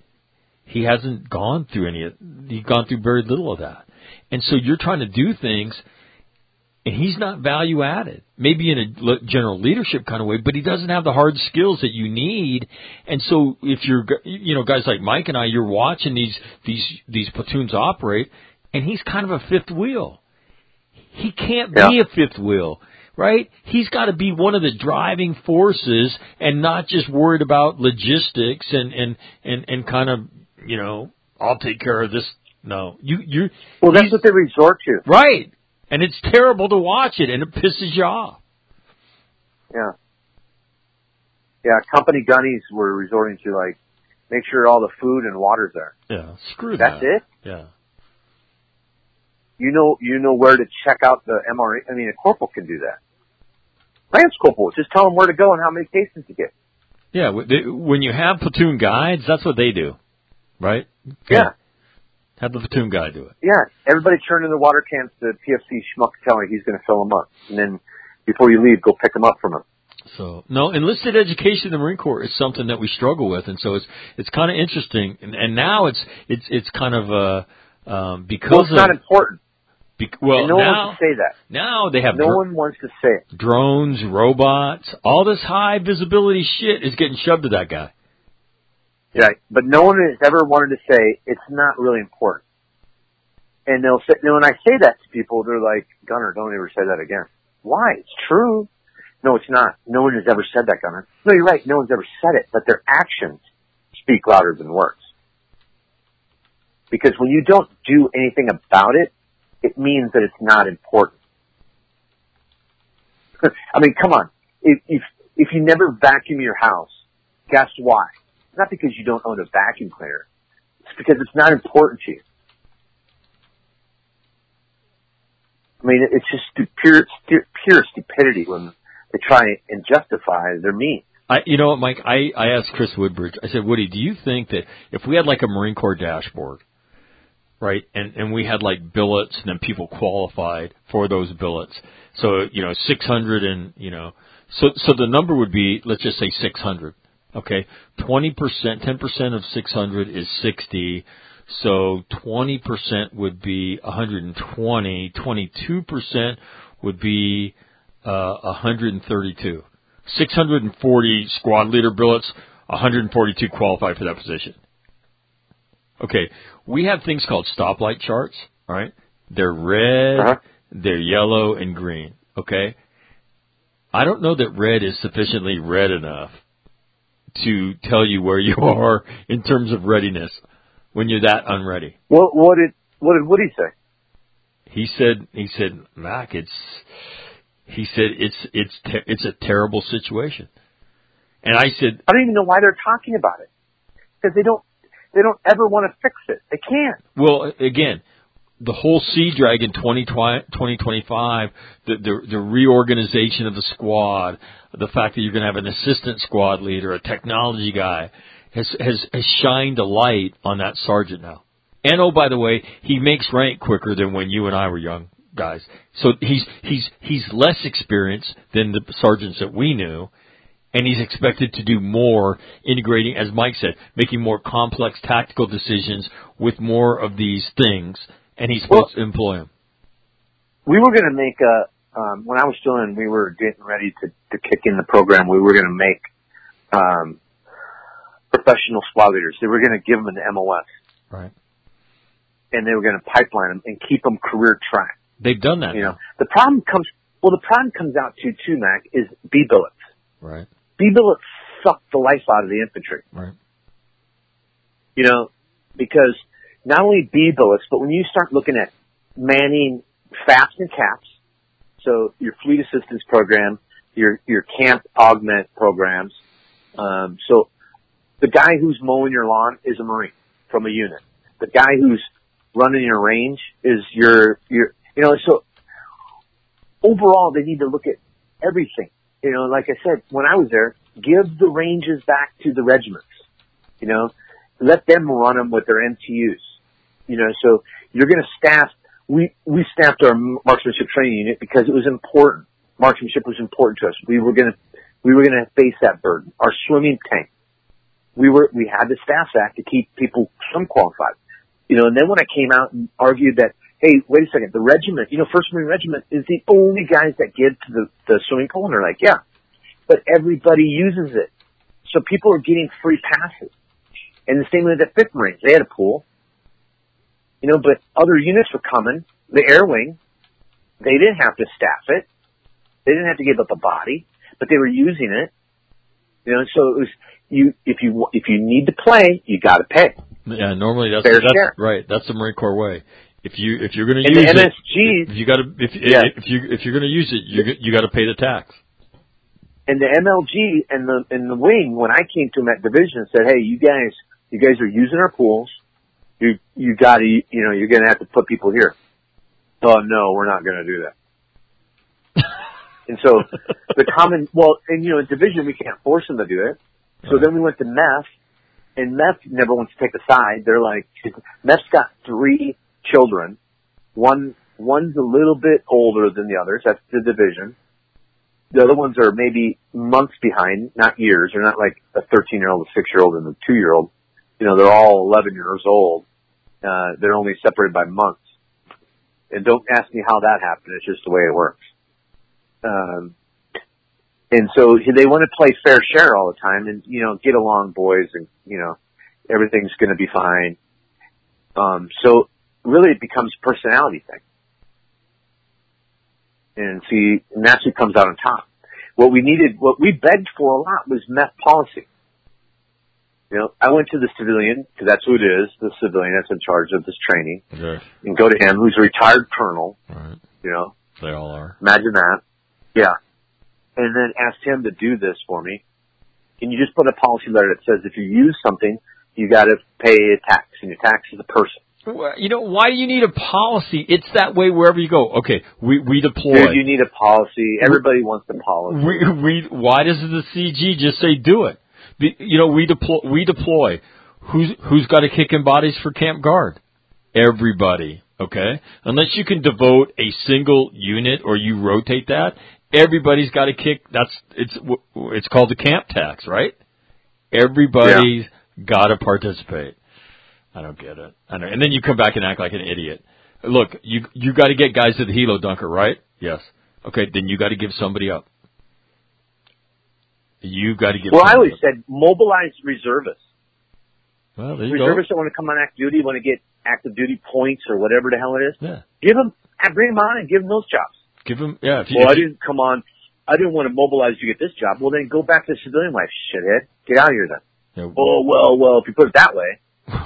he hasn't gone through any of he's gone through very little of that. And so you're trying to do things, and he's not value added, maybe in a general leadership kind of way, but he doesn't have the hard skills that you need. And so if you're, you know, guys like Mike and I, you're watching these, these, these platoons operate, and he's kind of a fifth wheel. He can't Yeah. be a fifth wheel, right? He's got to be one of the driving forces and not just worried about logistics and, and, and, and kind of, you know, I'll take care of this. No, you, you. Well, that's what they resort to. Right. And it's terrible to watch it, and it pisses you off. Yeah. Yeah, company gunnies were resorting to, like, make sure all the food and water's there. Yeah, screw That's that. it? Yeah. You know, you know where to check out the M R E. I mean, a corporal can do that. Lance corporal, just tell them where to go and how many cases to get. Yeah, when you have platoon guides, that's what they do, right? Yeah. Have the platoon guide do it. Yeah. Everybody turn in the water cans to P F C Schmuck, tell me he's going to fill them up. And then before you leave, go pick them up from him. So, no, enlisted education in the Marine Corps is something that we struggle with, and so it's it's kind of interesting. And, and now it's it's it's kind of uh um because well, it's of, not important. Be, well, and no now, one wants to say that. Now they have no dr- one wants to say it. Drones, robots, all this high visibility shit is getting shoved to that guy. Right, but no one has ever wanted to say it's not really important. And they'll say, you know, when I say that to people, they're like, Gunner, don't ever say that again. Why? It's true. No, it's not. No one has ever said that, Gunner. No, you're right. No one's ever said it, but their actions speak louder than words. Because when you don't do anything about it, it means that it's not important. I mean, come on. If, if, if you never vacuum your house, guess why? Not because you don't own a vacuum cleaner. It's because it's not important to you. I mean, it's just pure, pure stupidity when they try and justify their means. I, you know what, Mike? I, I asked Chris Woodbridge. I said, Woody, do you think that if we had like a Marine Corps dashboard, right, and, and we had like billets and then people qualified for those billets, so, you know, six hundred and, you know, so, so the number would be, let's just say six hundred, okay? twenty percent, ten percent of six hundred is sixty. So twenty percent would be one hundred twenty, twenty-two percent would be uh, one hundred thirty-two. six hundred forty squad leader billets, one hundred forty-two qualify for that position. Okay, we have things called stoplight charts, all right? They're red, uh-huh. they're yellow, and green, okay? I don't know that red is sufficiently red enough to tell you where you are in terms of readiness when you're that unready. What, what did what did Woody say? He said he said Mac, it's he said it's it's te- it's a terrible situation. And I said I don't even know why they're talking about it, because they don't they don't ever want to fix it. They can't. Well, again, the whole Sea Dragon twenty twenty-five, the, the the reorganization of the squad, the fact that you're going to have an assistant squad leader, a technology guy, has, has has shined a light on that sergeant now. And oh, by the way, he makes rank quicker than when you and I were young guys. So he's he's he's less experienced than the sergeants that we knew, and he's expected to do more, integrating, as Mike said, making more complex tactical decisions with more of these things. And he's supposed well, to employ him. We were going to make a, um, when I was still in, we were getting ready to, to kick in the program. We were going to make um, professional squad leaders. They were going to give them an M O S. Right. And they were going to pipeline them and keep them career track. They've done that. You now. know, the problem comes, well, the problem comes out to, too, Mac, is B billets. Right. B billets suck the life out of the infantry. Right. You know, because not only B billets, but when you start looking at manning F A Ps and C A Ps, so your fleet assistance program, your your camp augment programs, um, so the guy who's mowing your lawn is a Marine from a unit. The guy who's running your range is your your you know. So overall, they need to look at everything. You know, like I said, when I was there, give the ranges back to the regiments. You know, let them run them with their M T Us. You know, so you're going to staff, we, we staffed our marksmanship training unit because it was important. Marksmanship was important to us. We were going to, we were going to face that burden. Our swimming tank. We were, we had the staff act to keep people swim qualified. You know, and then when I came out and argued that, hey, wait a second, the regiment, you know, First Marine Regiment is the only guys that give to the, the swimming pool, and they're like, yeah, but everybody uses it. So people are getting free passes. And the same with the Fifth Marines. They had a pool. You know, but other units were coming. The Air Wing, they didn't have to staff it. They didn't have to give up a body, but they were using it. You know, so it was you. If you if you need to play, you got to pay. Yeah, normally that's, Fair that's share. right. That's the Marine Corps way. If you if you're going to and use the M S Gs, it, if you got to if yeah. if you if you're going to use it, you you got to pay the tax. And the M L G and the and the wing, when I came to them at division and said, hey, you guys, you guys are using our pools. You, you gotta, you know, you're gonna have to put people here. Oh no, we're not gonna do that. And so, the common, well, and you know, in division we can't force them to do it. So then we went to M E F, and M E F never wants to take a side. They're like, M E F's got three children. One, one's a little bit older than the others. That's the division. The other ones are maybe months behind, not years. They're not like a thirteen year old, a six year old, and a two year old. You know, they're all eleven years old. Uh, they're only separated by months. And don't ask me how that happened. It's just the way it works. Um, and so they want to play fair share all the time and, you know, get along, boys, and, you know, everything's going to be fine. Um, so really it becomes a personality thing. And see, and that's what comes out on top. What we needed, what we begged for a lot was meth policy. You know, I went to the civilian, because that's who it is, the civilian that's in charge of this training, Okay. and go to him, who's a retired colonel, Right. you know. They all are. Imagine that. Yeah. And then asked him to do this for me. Can you just put a policy letter that says if you use something, you got to pay a tax, and your tax is a person. Well, you know, why do you need a policy? It's that way wherever you go. Okay, we we deploy. Dude, you need a policy. Everybody wants the policy. We, we, why does the C G just say do it? The, you know, we deploy. We deploy. Who's who's got to kick in bodies for Camp Guard? Everybody. Okay, unless you can devote a single unit or you rotate that, everybody's got to kick. That's it's it's called the camp tax, right? Everybody's yeah. got to participate. I don't get it. I know. And then you come back and act like an idiot. Look, you you got to get guys to the helo dunker, right? Yes. Okay, then you got to give somebody up. You got to give. Well, I always up. said mobilize reservists. Well, there you reservists go. that want to come on active duty, want to get active duty points or whatever the hell it is. Yeah. Give them, bring them on and give them those jobs. Give them, yeah. If you, well, if I didn't come on. I didn't want to mobilize to get this job. Well, then go back to civilian life, shithead. Get out of here then. Yeah. Oh, well, well, if you put it that way.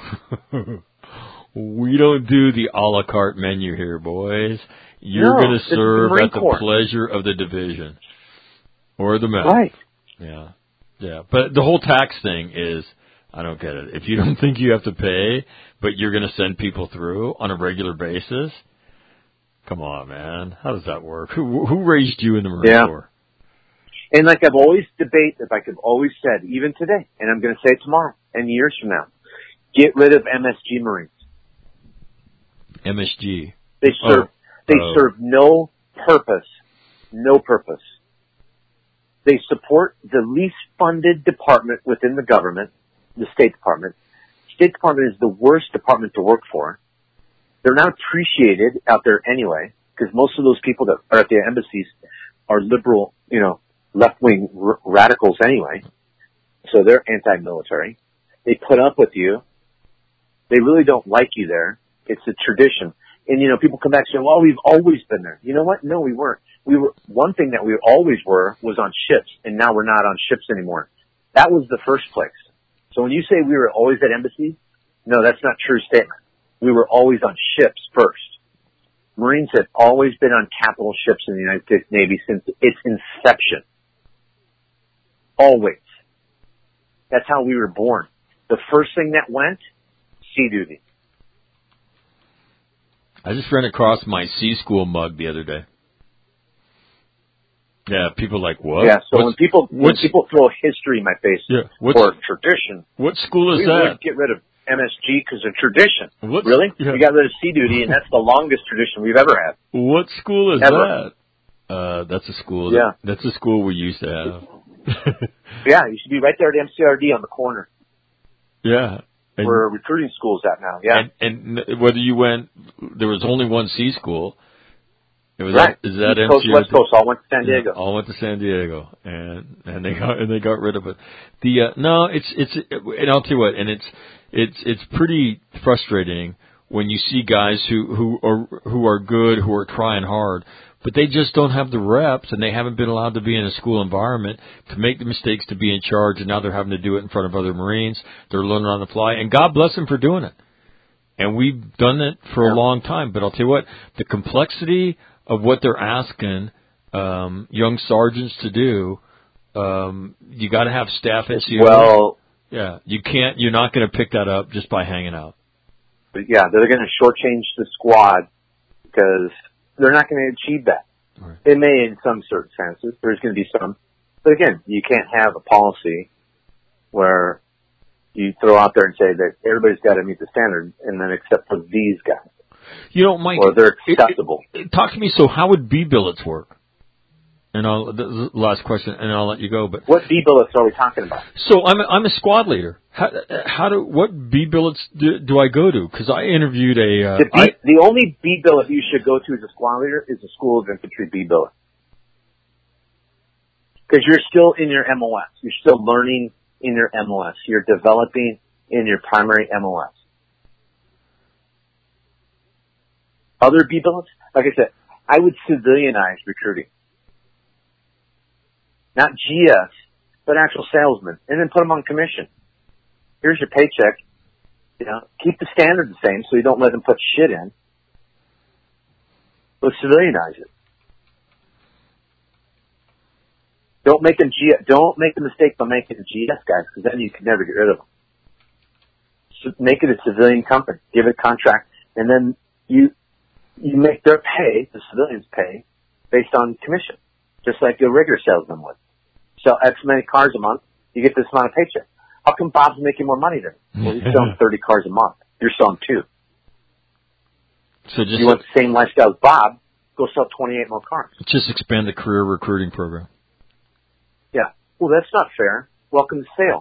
We don't do the a la carte menu here, boys. You're no, going to serve the at the Corps. pleasure of the division or the men. Right. Yeah. Yeah. But the whole tax thing is, I don't get it. If you don't think you have to pay, but you're going to send people through on a regular basis, come on, man. How does that work? Who who raised you in the Marine yeah. Corps? And like I've always debated, like I've always said, even today, and I'm going to say it tomorrow and years from now, get rid of M S G Marines. M S G. They serve. Oh. They oh. serve no purpose. No purpose. They support the least funded department within the government, the State Department. State Department is the worst department to work for. They're not appreciated out there anyway, because most of those people that are at the embassies are liberal, you know, left-wing r- radicals anyway. So they're anti-military. They put up with you. They really don't like you there. It's a tradition. And, you know, people come back and say, well, we've always been there. You know what? No, we weren't. We were, one thing that we always were was on ships, and now we're not on ships anymore. That was the first place. So when you say we were always at embassies, no, that's not a true statement. We were always on ships first. Marines have always been on capital ships in the United States Navy since its inception. Always. That's how we were born. The first thing that went, sea duty. I just ran across my Sea School mug the other day. Yeah, people are like, what? Yeah, so what's, when people when people throw history in my face yeah, or tradition, what school is we that? would get rid of M S G because of tradition. What's, really? Yeah. We got rid of sea duty, and that's the longest tradition we've ever had. What school is ever. that? Uh, that's a school. Yeah. That, that's a school we used to have. Yeah, you should be right there at M C R D on the corner. Yeah. And, where recruiting school's at now, yeah. And, and whether you went, there was only one Sea School. It was right. That, is that East Coast, M C R D? West Coast, all went to San Diego. Yeah, all went to San Diego, and and they got and they got rid of it. The uh, no, it's it's and I'll tell you what, and it's it's it's pretty frustrating when you see guys who who are who are good, who are trying hard, but they just don't have the reps, and they haven't been allowed to be in a school environment to make the mistakes to be in charge, and now they're having to do it in front of other Marines. They're learning on the fly, and God bless them for doing it. And we've done it for yeah. a long time. But I'll tell you what, the complexity of what they're asking um, young sergeants to do, um, you got to have staff S E Os. Well, yeah, you can't. You're not going to pick that up just by hanging out. But yeah, they're going to shortchange the squad because they're not going to achieve that. Right. They may in some circumstances. There's going to be some. But again, you can't have a policy where you throw out there and say that everybody's got to meet the standard, and then except for these guys. You know, Mike, or they're acceptable. It, it, talk to me. So how would B billets work? And I'll, the last question, and I'll let you go. But what B billets are we talking about? So I'm a, I'm a squad leader. How, how do what B billets do, do I go to? Because I interviewed a. Uh, the, B, I, the only B billet you should go to as a squad leader is the School of Infantry B billet, because you're still in your M O S. You're still learning in your M O S. You're developing in your primary M O S. other B billets, like I said, I would civilianize recruiting. Not G S, but actual salesmen, and then put them on commission. Here's your paycheck. You know, keep the standard the same so you don't let them put shit in. But civilianize it. Don't make them G S. Don't make the mistake by making them G S guys, because then you can never get rid of them. So make it a civilian company. Give it a contract, and then you you make their pay, the civilians' pay, based on commission, just like a regular salesman would. Sell X many cars a month, you get this amount of paycheck. How come Bob's making more money then? Well, he's selling thirty cars a month. You're selling two. So just you want the same lifestyle as Bob, go sell twenty-eight more cars. Just expand the career recruiting program. Yeah. Well, that's not fair. Welcome to sales.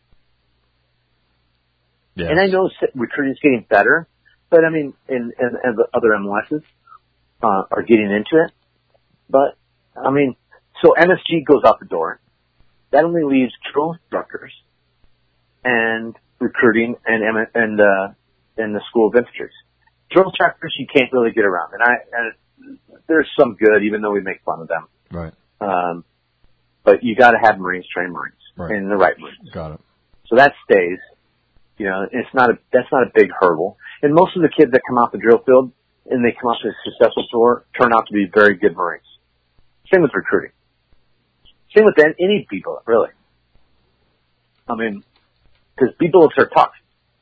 Yes. And I know recruiting is getting better, but I mean, and, and, and the other M L Ss uh, are getting into it. But, I mean, so M S G goes out the door. That only leaves drill instructors and recruiting and and uh, and the school of infantry. Drill instructors you can't really get around, and I and there's some good, even though we make fun of them. Right. Um, but you got to have Marines train Marines, right. And the right Marines. Got it. So that stays. You know, it's not a that's not a big hurdle. And most of the kids that come off the drill field and they come off to a successful tour turn out to be very good Marines. Same with recruiting. Same with any B-bullet, really. I mean, because B-bullets are tough.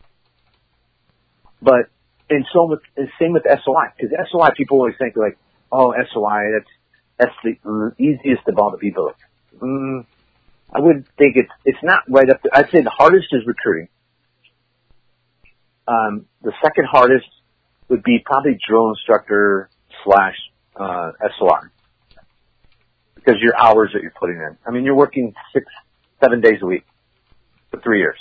But, and so with, and same with S O I. Because S O I, people always think like, oh, S O I, that's, that's the easiest of all the B-bullets. Mm, I would think it's, it's not right up there. I'd say the hardest is recruiting. Um, the second hardest would be probably drill instructor slash, uh, S O I. Because your hours that you're putting in. I mean, you're working six, seven days a week for three years.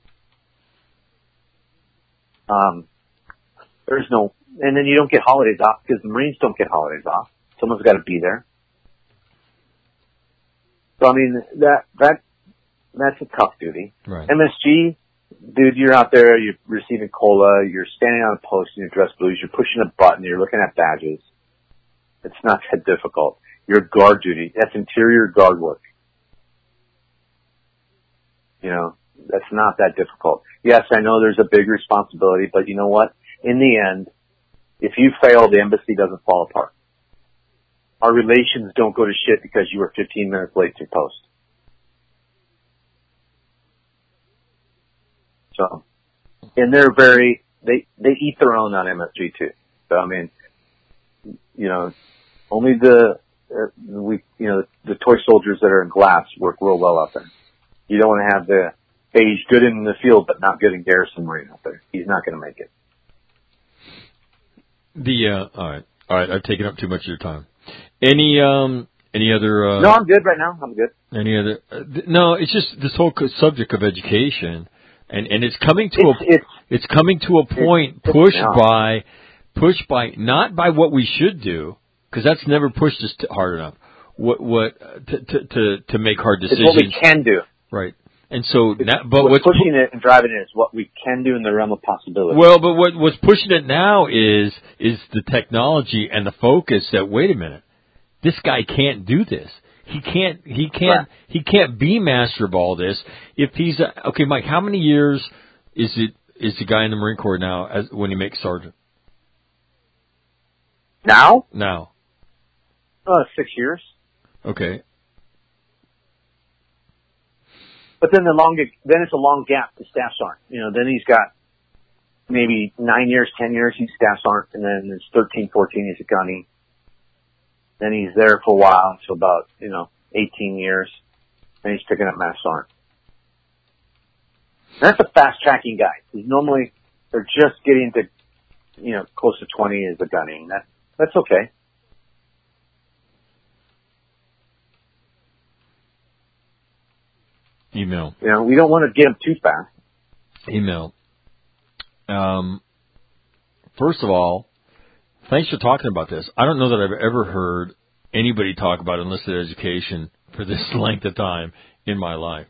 Um, there's no, and then you don't get holidays off because the Marines don't get holidays off. Someone's got to be there. So I mean, that, that, that's a tough duty. Right. M S G, dude, you're out there, you're receiving cola, you're standing on a post in your dress blues, you're pushing a button, you're looking at badges. It's not that difficult. Your guard duty, that's interior guard work. You know, that's not that difficult. Yes, I know there's a big responsibility, but you know what? In the end, if you fail, the embassy doesn't fall apart. Our relations don't go to shit because you were fifteen minutes late to post. So, and they're very, they, they eat their own on M S G too. So, I mean, you know, only the, uh, we, you know, the toy soldiers that are in glass work real well out there. You don't want to have the beige good in the field, but not good in Garrison Marine out there. He's not going to make it. The, uh, alright, alright, I've taken up too much of your time. Any, um, any other, uh, No, I'm good right now. I'm good. Any other, uh, th- no, it's just this whole co- subject of education. And, and it's coming to it's, a, it's, it's coming to a point it's, pushed no. by, pushed by, not by what we should do, because that's never pushed us to hard enough. What, what, to, to, to, to make hard decisions. It's what we can do. Right. And so, it's, now, but what's what's pushing pu- it and driving it is what we can do in the realm of possibility. Well, but what, what's pushing it now is, is the technology and the focus that, wait a minute, this guy can't do this. He can't, he can't, right. he can't be master of all this. If he's, a, okay, Mike, how many years is it, is the guy in the Marine Corps now as, when he makes sergeant? Now? Now. Uh, six years. Okay. But then the long, then it's a long gap to staff sergeant. You know, then he's got maybe nine years, ten years, he's staff sergeant, and then it's thirteen, fourteen, he's a gunny. Then he's there for a while, so about, you know, eighteen years. Then he's picking up mass sergeant. That's a fast tracking guy. Because normally they're just getting to, you know, close to twenty as a gunny. That, that's okay. Email. You know, we don't want to get them too fast. Email. Um, first of all, thanks for talking about this. I don't know that I've ever heard anybody talk about enlisted education for this length of time in my life.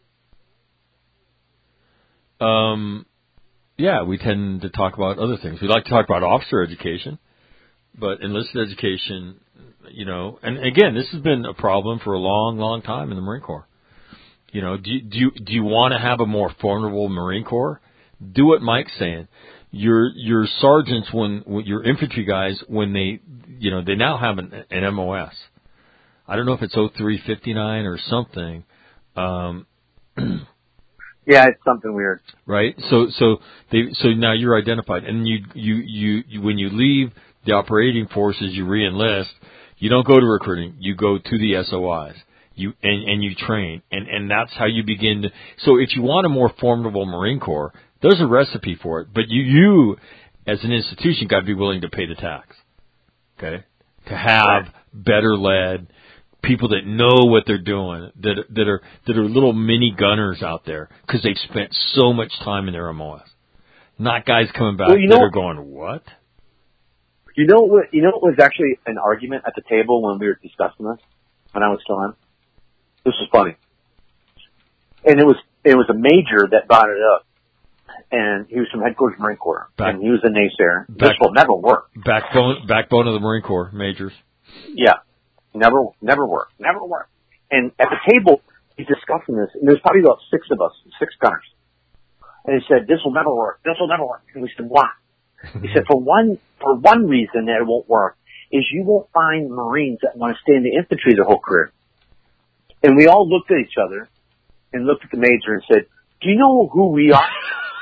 Um, yeah, we tend to talk about other things. We like to talk about officer education. but enlisted education, you know, and again, this has been a problem for a long, long time in the Marine Corps. You know, do you, do you, do you want to have a more formidable Marine Corps? Do what Mike's saying. Your your sergeants, when, when your infantry guys, when they, you know, they now have an, an M O S. I don't know if it's oh three fifty-nine or something. Um, yeah, it's something weird. Right. So so they so now you're identified, and you you you, you when you leave the operating forces, you re-enlist. You don't go to recruiting. You go to the S O Is. You and, and you train, and, and that's how you begin to. So if you want a more formidable Marine Corps, there's a recipe for it. But you, you as an institution, got to be willing to pay the tax. Okay, to have right. better led people that know what they're doing, that that are that are little mini gunners out there because they've spent so much time in their M O S. Not guys coming back well, you that know, are going, what? You know what? You know what was actually an argument at the table when we were discussing this when I was still on. This was funny, and it was it was a major that brought it up, and he was from Headquarters Marine Corps, Back, and he was a naysayer. Back, this will never work. Backbone backbone of the Marine Corps, majors. Yeah, never never work, never work. And at the table, he's discussing this, and there's probably about six of us, six gunners, and he said, "This will never work. This will never work." And we said, "Why?" He said, "For one, for one reason that it won't work is you won't find Marines that want to stay in the infantry their whole career." And we all looked at each other and looked at the major and said, "Do you know who we are?"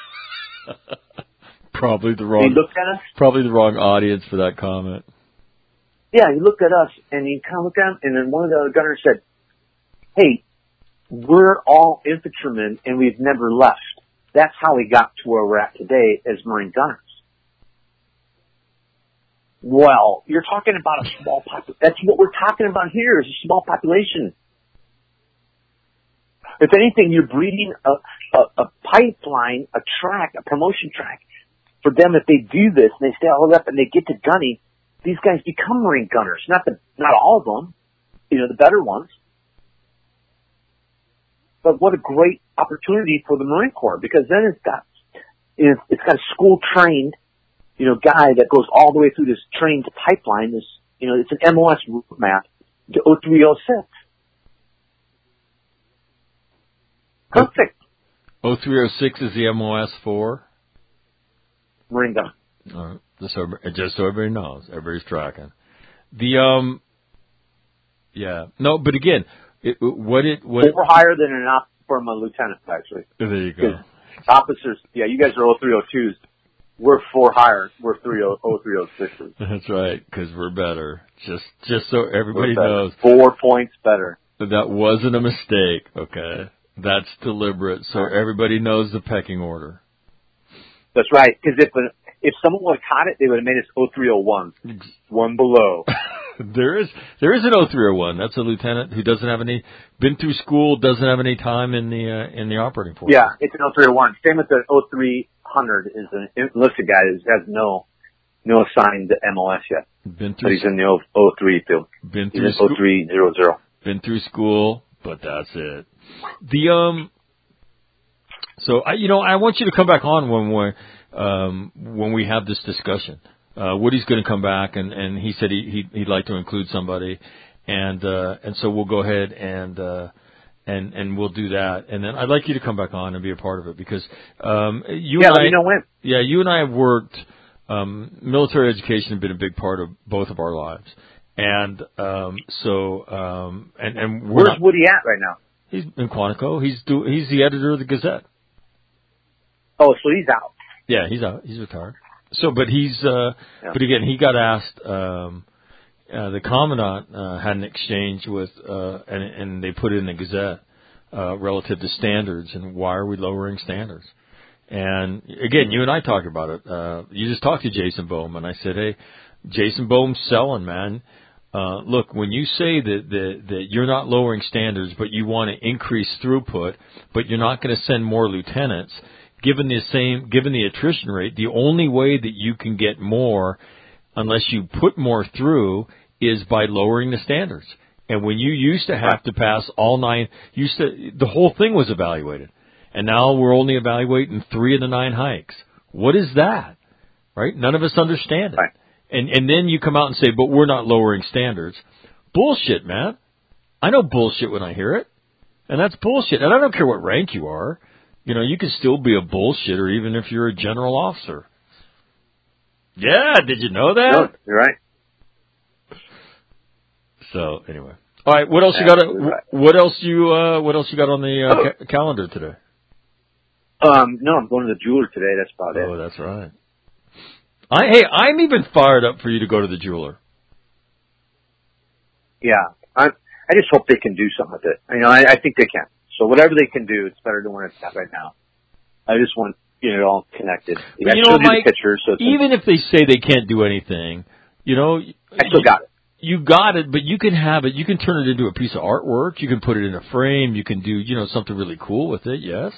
Probably the wrong. He looked at us. Probably the wrong audience for that comment. Yeah, he looked at us and he kind of looked at him, and then one of the other gunners said, "Hey, we're all infantrymen and we've never left. That's how we got to where we're at today as Marine gunners." Well, you're talking about a small population. That's what we're talking about here is a small population. If anything, you're breeding a, a, a pipeline, a track, a promotion track for them. If they do this and they stay all up and they get to gunning, these guys become Marine gunners. Not the, not all of them, you know, the better ones. But what a great opportunity for the Marine Corps, because then it's got, it's got a school trained, you know, guy that goes all the way through this trained pipeline. This, you know, it's an M O S roadmap to oh three oh six. Perfect. oh three oh six is the M O S for? Marine gun. All right. Just so, just so everybody knows. Everybody's tracking. The, um, yeah. No, but again, it, what it, what. We're higher than an op from a lieutenant, actually. There you go. Officers, yeah, you guys are oh three oh twos. We're four higher. We're oh three oh sixes. That's right, because we're better. Just, just so everybody knows. Four points better. That wasn't a mistake, okay? That's deliberate, so everybody knows the pecking order. That's right, because if if someone would have caught it, they would have made us oh three oh one, one below. there is there is an oh three oh one. That's a lieutenant who doesn't have any been through school, doesn't have any time in the uh, in the operating force. Yeah, it's an oh three oh one. Same with the oh three hundred is an enlisted guy that has no no assigned M O S yet. Been through. But he's in the oh three field. Been through he's in oh three hundred. Been through school, but that's it. The um, so I, you know, I want you to come back on when we um when we have this discussion. Uh, Woody's going to come back, and, and he said he he'd, he'd like to include somebody, and uh, and so we'll go ahead and uh, and and we'll do that, and then I'd like you to come back on and be a part of it because um you yeah, and let I me know when. yeah you and I have worked um military education has been a big part of both of our lives, and um so um and and we're where's not, Woody at right now? He's in Quantico. He's do he's the editor of the Gazette. Oh, so he's out. Yeah, he's out. He's retired. So, but he's, uh, yeah. but again, he got asked, um, uh, the Commandant, uh, had an exchange with, uh, and, and they put it in the Gazette, uh, relative to standards and why are we lowering standards? And again, you and I talked about it. Uh, you just talked to Jason Bohm and I said, hey, Jason Bohm's selling, man. Uh, look, when you say that, that, that you're not lowering standards, but you want to increase throughput, but you're not going to send more lieutenants, given the same, given the attrition rate, the only way that you can get more, unless you put more through, is by lowering the standards. And when you used to have to pass all nine, used to, the whole thing was evaluated. And now we're only evaluating three of the nine hikes. What is that? Right? None of us understand it. Right. And and then you come out and say, but we're not lowering standards. Bullshit, man. I know bullshit when I hear it. And that's bullshit. And I don't care what rank you are. You know, you can still be a bullshitter even if you're a general officer. Yeah, did you know that? No, you're right. So, anyway. All right, what else you got? Right. What else you uh, What else you got on the uh, ca- calendar today? Um, no, I'm going to the jeweler today. That's about oh, it. Oh, that's right. I hey, I'm even fired up for you to go to the jeweler. Yeah, I I just hope they can do something with it. You know, I, I think they can. So whatever they can do, it's better than where it's at right now. I just want you know it all connected. You, you know, Mike, the picture, so even if they say they can't do anything, you know, I still you, got it. You got it, but you can have it. You can turn it into a piece of artwork. You can put it in a frame. You can do, you know, something really cool with it. Yes.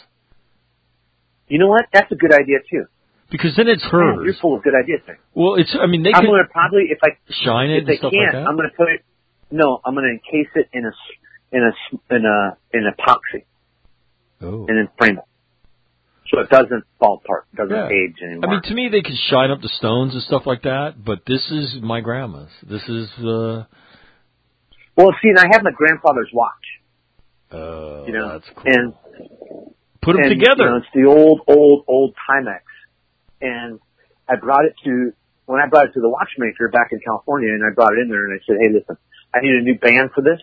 You know what? That's a good idea too. Because then it's hers. Man, you're full of good ideas there. Well, it's. I mean, they. I'm can going to probably if I shine it if and they stuff can't, like that. I'm going to put it. No, I'm going to encase it in a in a in a in epoxy. Oh. And then frame it. So it doesn't fall apart. It doesn't yeah. age anymore. I mean, to me, they can shine up the stones and stuff like that, but this is my grandma's. This is the... Uh... Well, see, and I have my grandfather's watch. Oh, you know, that's cool. And, Put them and, together. You know, it's the old, old, old Timex. And I brought it to... When I brought it to the watchmaker back in California, and I brought it in there, and I said, hey, listen, I need a new band for this,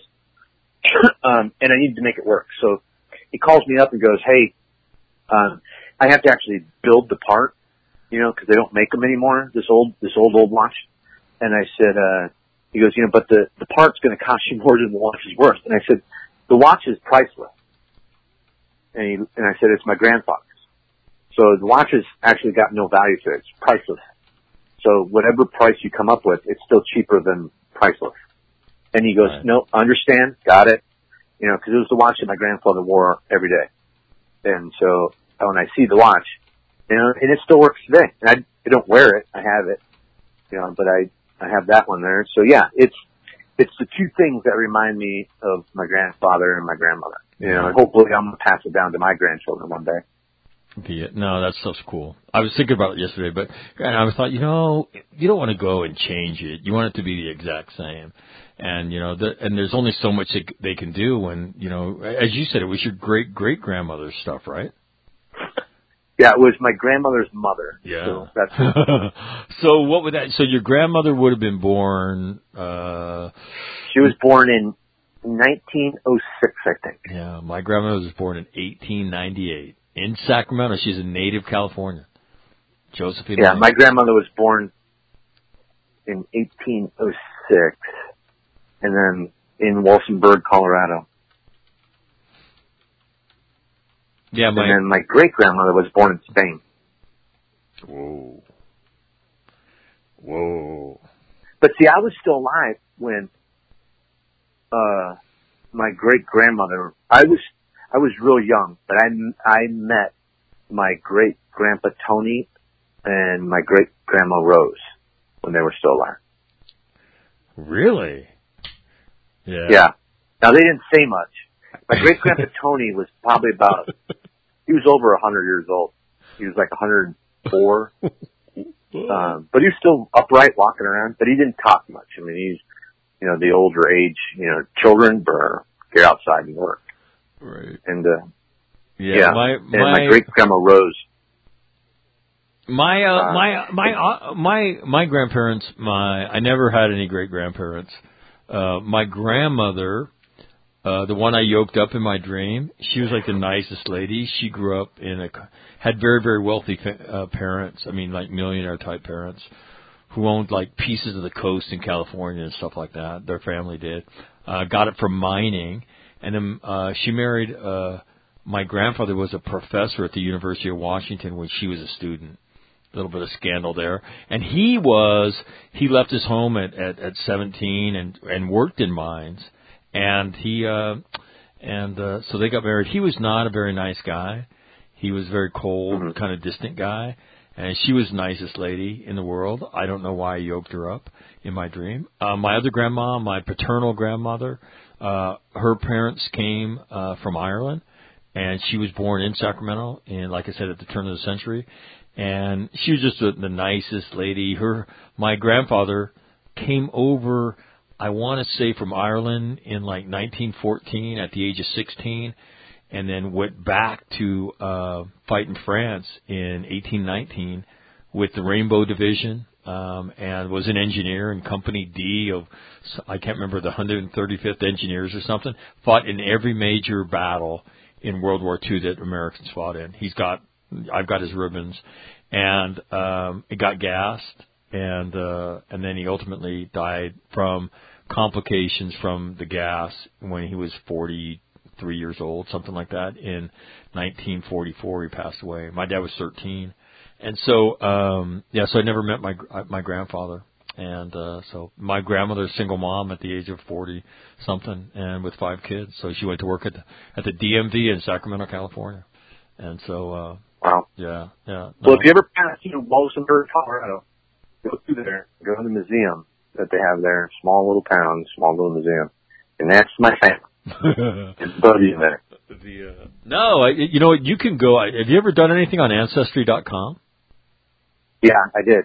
um, and I need to make it work. So he calls me up and goes, hey, um, I have to actually build the part, you know, because they don't make them anymore, this old, this old, old watch. And I said, uh, he goes, you know, but the, the part's going to cost you more than the watch is worth. And I said, the watch is priceless. And he, and I said, it's my grandfather's. So the watch has actually got no value to it. It's priceless. So whatever price you come up with, it's still cheaper than priceless. And he goes, right. No, understand, got it. You know, because it was the watch that my grandfather wore every day. And so when I see the watch, you know, and it still works today. And I, I don't wear it, I have it, you know, but I, I have that one there. So yeah, it's, it's the two things that remind me of my grandfather and my grandmother. You know, and hopefully I'm going to pass it down to my grandchildren one day. Yeah, no, that stuff's cool. I was thinking about it yesterday, but and I thought, you know, you don't want to go and change it. You want it to be the exact same. And, you know, the, and there's only so much they, they can do when, you know, as you said, it was your great-great-grandmother's stuff, right? Yeah, it was my grandmother's mother. Yeah. So, that's so what would that, so your grandmother would have been born, uh... She was born in nineteen oh six, I think. Yeah, my grandmother was born in eighteen ninety-eight. In Sacramento. She's a native Californian. Josephine. Yeah, Lane. my grandmother was born in eighteen oh six, and then in Walsenburg, Colorado. Yeah, my... And then my great-grandmother was born in Spain. Whoa. Whoa. But see, I was still alive when uh my great-grandmother, I was I was real young, but I, I met my great-grandpa Tony and my great-grandma Rose when they were still alive. Really? Yeah. Yeah. Now, they didn't say much. My great-grandpa Tony was probably about, he was over one hundred years old. He was like one hundred four. um, but he was still upright, walking around, but he didn't talk much. I mean, he's, you know, the older age, you know, children, brr, get outside and work. Right. And, uh, yeah, yeah. my, and my, my great grandma Rose. My, uh, uh, my, my, uh, my, my grandparents, my, I never had any great grandparents. Uh, my grandmother, uh, the one I yoked up in my dream, she was like the nicest lady. She grew up in a, had very, very wealthy, uh, parents. I mean, like millionaire type parents who owned like pieces of the coast in California and stuff like that. Their family did. Uh, got it from mining. And then, uh, she married, uh, my grandfather was a professor at the University of Washington when she was a student. A little bit of scandal there. And he was, he left his home at, at, at seventeen and, and worked in mines. And he, uh, and, uh, so they got married. He was not a very nice guy. He was a very cold, mm-hmm. kind of distant guy. And she was the nicest lady in the world. I don't know why I yoked her up in my dream. Uh, my other grandma, my paternal grandmother, Uh, her parents came, uh, from Ireland, and she was born in Sacramento, and like I said, at the turn of the century. And she was just the, the nicest lady. Her, my grandfather came over, I want to say from Ireland in like nineteen fourteen at the age of sixteen, and then went back to uh, fight in France in eighteen nineteen with the Rainbow Division, um, and was an engineer in Company D of, I can't remember, the one hundred thirty-fifth Engineers or something. Fought in every major battle in World War Two that Americans fought in. He's got, I've got his ribbons, and um, it got gassed, and uh, and then he ultimately died from complications from the gas when he was forty-three years old, something like that. In nineteen forty-four, he passed away. My dad was thirteen, and so um, yeah, so I never met my my grandfather. And uh, so my grandmother's single mom at the age of forty something, and with five kids. So she went to work at the, at the D M V in Sacramento, California. And so, uh, wow, yeah, yeah. No. Well, if you ever pass, you know, Walsenburg, Colorado, go through there, go to the museum that they have there, small little town, small little museum, and that's my family. It's Buddy in there. The, uh, no, I, you know, you can go. Have you ever done anything on Ancestry dot com? Yeah, I did.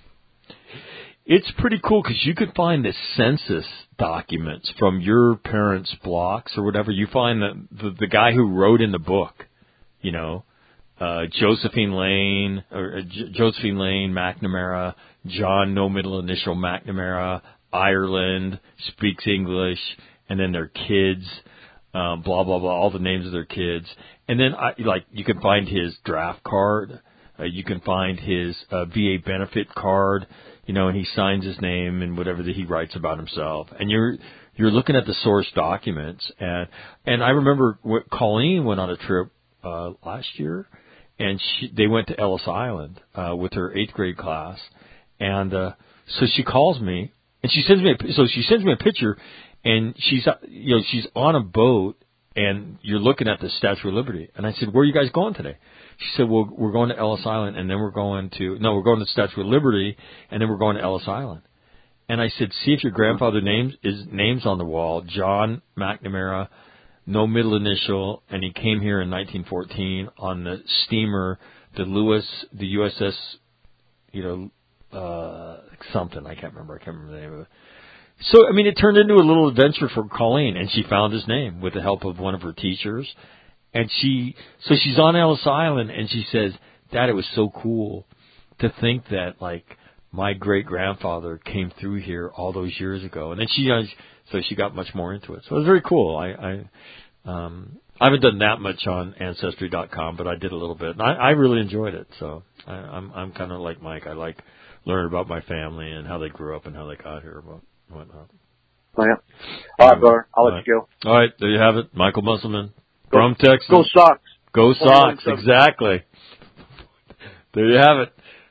It's pretty cool because you could find the census documents from your parents' blocks or whatever. You find the, the, the guy who wrote in the book, you know, uh, Josephine Lane, or uh, J- Josephine Lane, McNamara, John, no middle initial, McNamara, Ireland, speaks English, and then their kids, um, blah, blah, blah, all the names of their kids. And then, I, like, you can find his draft card. Uh, you can find his uh, V A benefit card. You know, and he signs his name and whatever that he writes about himself. And you're you're looking at the source documents. And and I remember what Colleen went on a trip uh, last year, and she, they went to Ellis Island uh, with her eighth grade class. And uh, so she calls me, and she sends me a, so she sends me a picture, and she's you know she's on a boat, and you're looking at the Statue of Liberty. And I said, "Where are you guys going today?" She said, well, we're going to Ellis Island, and then we're going to, no, we're going to the Statue of Liberty, and then we're going to Ellis Island. And I said, see if your grandfather names is name's on the wall, John McNamara, no middle initial, and he came here in nineteen fourteen on the steamer, the Lewis, the U S S, you know, uh, something, I can't remember, I can't remember the name of it. So, I mean, it turned into a little adventure for Colleen, and she found his name with the help of one of her teachers. And she, so she's on Ellis Island, and she says, Dad, it was so cool to think that, like, my great-grandfather came through here all those years ago. And then she, uh, so she got much more into it. So it was very cool. I, I, um, I haven't done that much on Ancestry dot com, but I did a little bit. And I, I really enjoyed it. So I, I'm, I'm kind of like Mike. I like learning about my family and how they grew up and how they got here and whatnot. Oh, yeah. All right, brother. I'll let right. you go. All right. There you have it. Michael Musselman. From Texas. Go Sox. Go Sox, exactly. There you have it.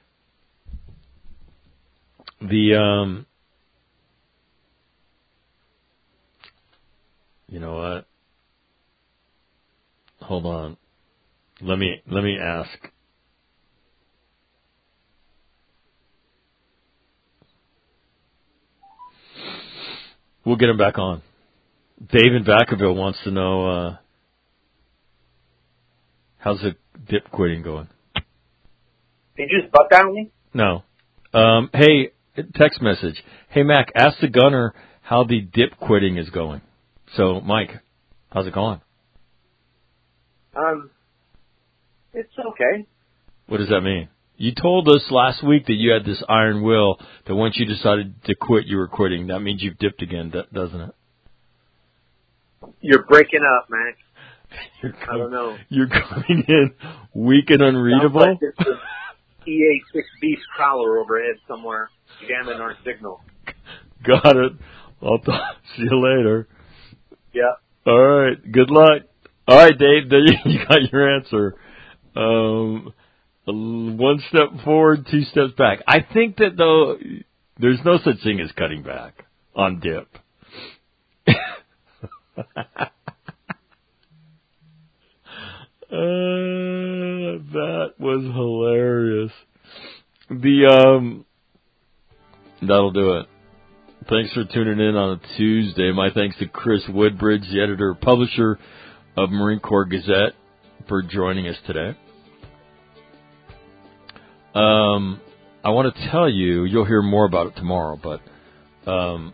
The, um, you know what? Hold on. Let me, let me ask. We'll get him back on. Dave in Vacaville wants to know, uh, how's the dip quitting going? Did you just butt down me? No. Um, hey, text message. Hey, Mac, ask the gunner how the dip quitting is going. So, Mike, how's it going? Um, it's okay. What does that mean? You told us last week that you had this iron will, that once you decided to quit, you were quitting. That means you've dipped again, doesn't it? You're breaking up, Mac. You're I don't know. You're coming in weak and unreadable. Sounds like there's an E A six Beast crawler overhead somewhere, jamming our signal. Got it. I'll talk. See you later. Yeah. All right. Good luck. All right, Dave. There you, you got your answer. Um, one step forward, two steps back. I think that though, there's no such thing as cutting back on dip. Uh, that was hilarious. The um, that'll do it. Thanks for tuning in on a Tuesday. My thanks to Chris Woodbridge, the editor, publisher of Marine Corps Gazette, for joining us today. Um, I want to tell you, you'll hear more about it tomorrow, but um,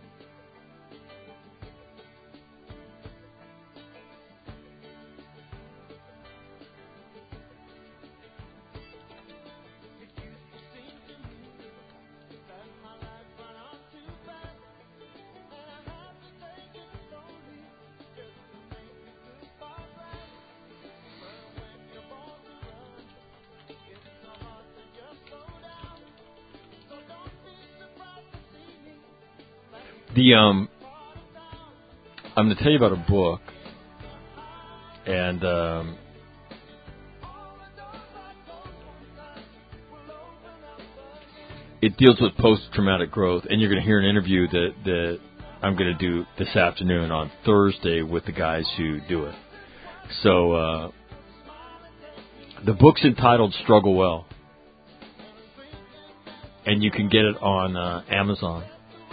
The um, I'm going to tell you about a book, and um, it deals with post-traumatic growth. And you're going to hear an interview that that I'm going to do this afternoon on Thursday with the guys who do it. So uh, the book's entitled "Struggle Well," and you can get it on uh, Amazon.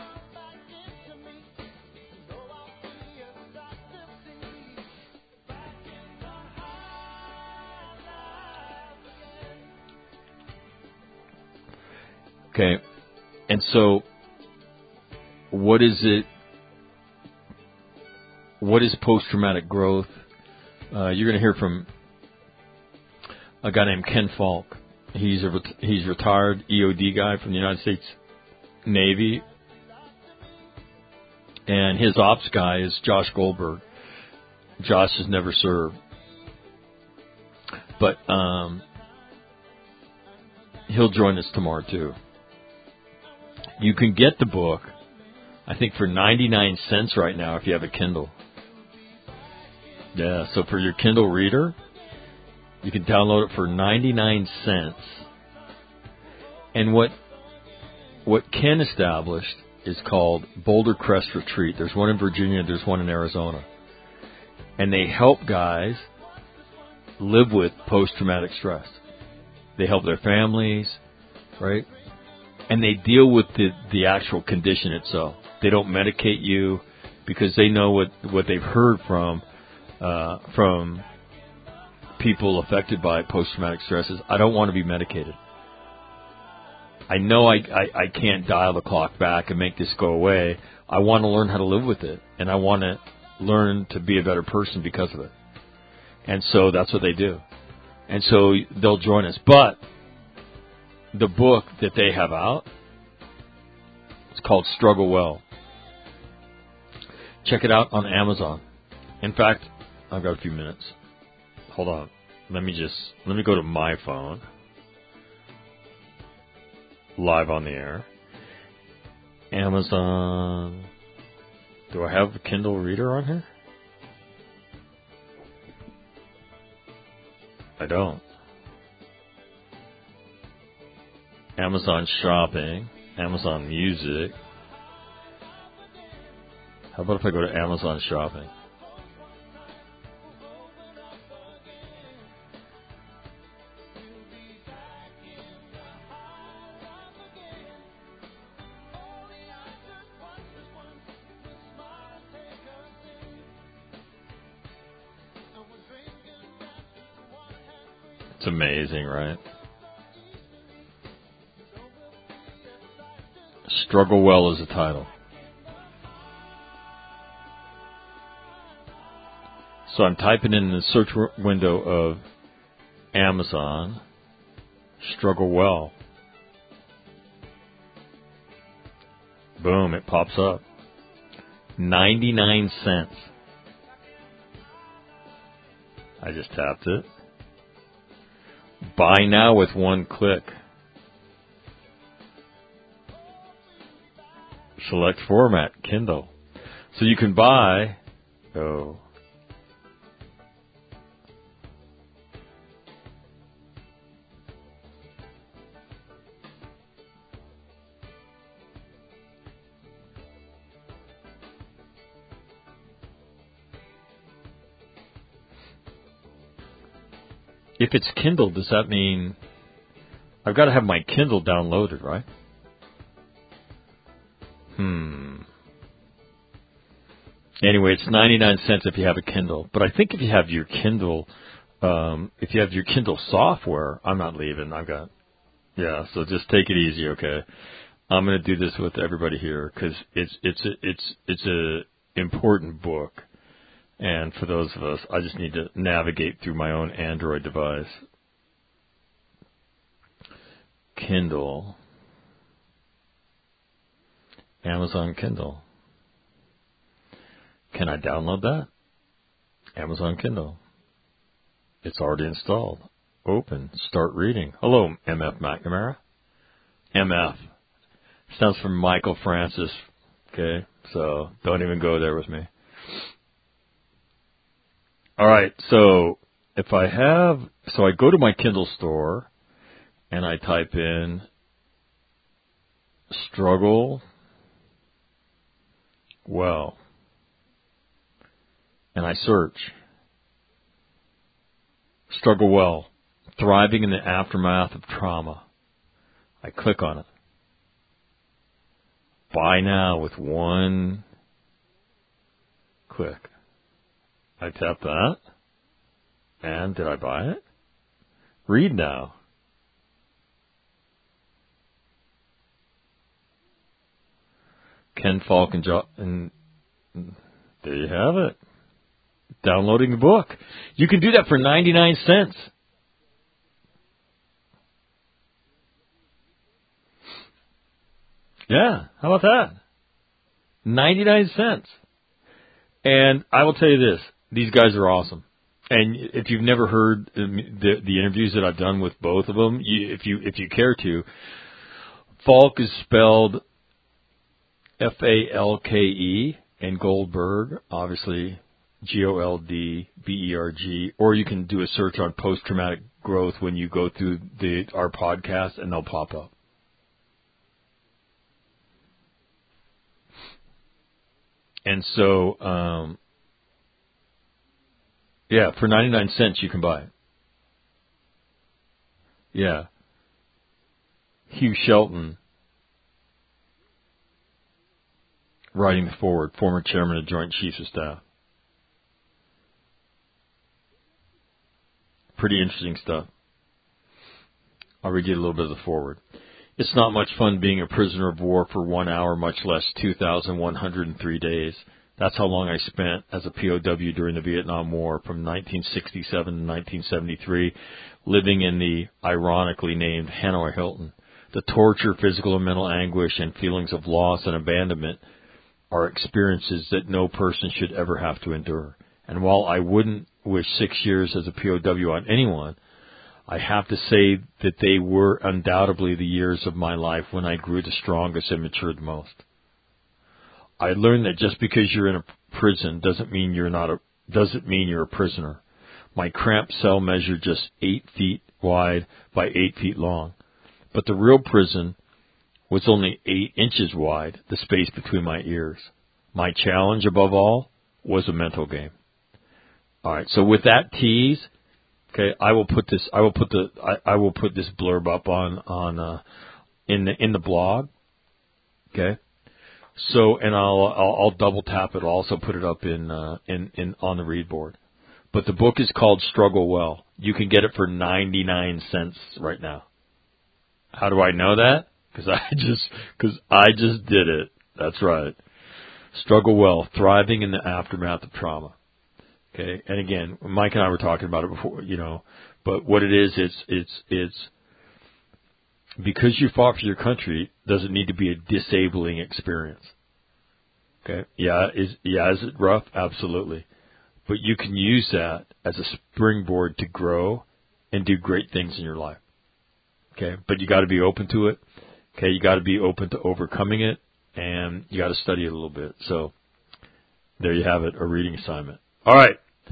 Okay, and so what is it? What is post-traumatic growth? Uh, you're going to hear from a guy named Ken Falk. He's a he's a retired E O D guy from the United States Navy, and his ops guy is Josh Goldberg. Josh has never served, but um, he'll join us tomorrow too. You can get the book, I think, for ninety-nine cents right now if you have a Kindle. Yeah, so for your Kindle reader, you can download it for ninety-nine cents. And what what Ken established is called Boulder Crest Retreat. There's one in Virginia, there's one in Arizona. And they help guys live with post-traumatic stress. They help their families, right? And they deal with the, the actual condition itself. They don't medicate you because they know what, what they've heard from uh, from people affected by post-traumatic stresses. I don't want to be medicated. I know I, I, I can't dial the clock back and make this go away. I want to learn how to live with it, and I want to learn to be a better person because of it. And so that's what they do. And so they'll join us. But the book that they have out, it's called Struggle Well. Check it out on Amazon. In fact, I've got a few minutes. Hold on. Let me just, let me go to my phone. Live on the air. Amazon. Do I have a Kindle reader on here? I don't. Amazon Shopping, Amazon Music. How about if I go to Amazon Shopping? It's amazing, right? Struggle Well is the title. So I'm typing in the search window of Amazon, Struggle Well. Boom, it pops up. ninety-nine cents. I just tapped it. Buy now with one click. Select format, Kindle. So you can buy, oh, if it's Kindle, does that mean I've got to have my Kindle downloaded, right? Hmm. Anyway, it's ninety-nine cents if you have a Kindle. But I think if you have your Kindle um, if you have your Kindle software, I'm not leaving. I've got, yeah. So just take it easy, okay? I'm going to do this with everybody here because it's it's a, it's it's a important book, and for those of us, I just need to navigate through my own Android device. Kindle, Amazon Kindle. Can I download that? Amazon Kindle. It's already installed. Open. Start reading. Hello, M F McNamara. M F. Sounds from Michael Francis. Okay, so don't even go there with me. All right, so if I have, so I go to my Kindle store and I type in struggle well. And I search. Struggle well. Thriving in the aftermath of trauma. I click on it. Buy now with one click. I tap that. And did I buy it? Read now. Ken Falk and, jo- and there you have it. Downloading the book. You can do that for ninety-nine cents. Yeah, how about that? ninety-nine cents. And I will tell you this, these guys are awesome. And if you've never heard the, the interviews that I've done with both of them, you, if you if you care to, Falk is spelled F A L K E, and Goldberg, obviously, G O L D B E R G, or you can do a search on post-traumatic growth when you go through the our podcast, and they'll pop up. And so, um, yeah, for ninety-nine cents you can buy it. Yeah. Hugh Shelton, writing the foreword, former chairman of Joint Chiefs of Staff. Pretty interesting stuff. I'll read you a little bit of the foreword. It's not much fun being a prisoner of war for one hour, much less two thousand one hundred three days. That's how long I spent as a P O W during the Vietnam War from nineteen sixty-seven to nineteen seventy-three, living in the ironically named Hanoi Hilton. The torture, physical and mental anguish, and feelings of loss and abandonment are experiences that no person should ever have to endure. And while I wouldn't wish six years as a P O W on anyone, I have to say that they were undoubtedly the years of my life when I grew the strongest and matured the most. I learned that just because you're in a prison doesn't mean you're not a doesn't mean you're a prisoner. My cramped cell measured just eight feet wide by eight feet long, but the real prison was only eight inches wide, the space between my ears. My challenge, above all, was a mental game. All right, so with that tease, okay, I will put this. I will put the. I, I will put this blurb up on on uh, in the in the blog. Okay, so and I'll I'll, I'll double tap it. I'll also put it up in uh, in in on the read board. But the book is called Struggle Well. You can get it for ninety-nine cents right now. How do I know that? Because I just because I just did it. That's right. Struggle Well, thriving in the aftermath of trauma. Okay, and again, Mike and I were talking about it before, you know, but what it is, it's, it's, it's, because you fought for your country doesn't need to be a disabling experience. Okay, yeah, is, yeah, is it rough? Absolutely. But you can use that as a springboard to grow and do great things in your life. Okay, but you got to be open to it. Okay, you got to be open to overcoming it, and you got to study it a little bit. So there you have it, a reading assignment. All right.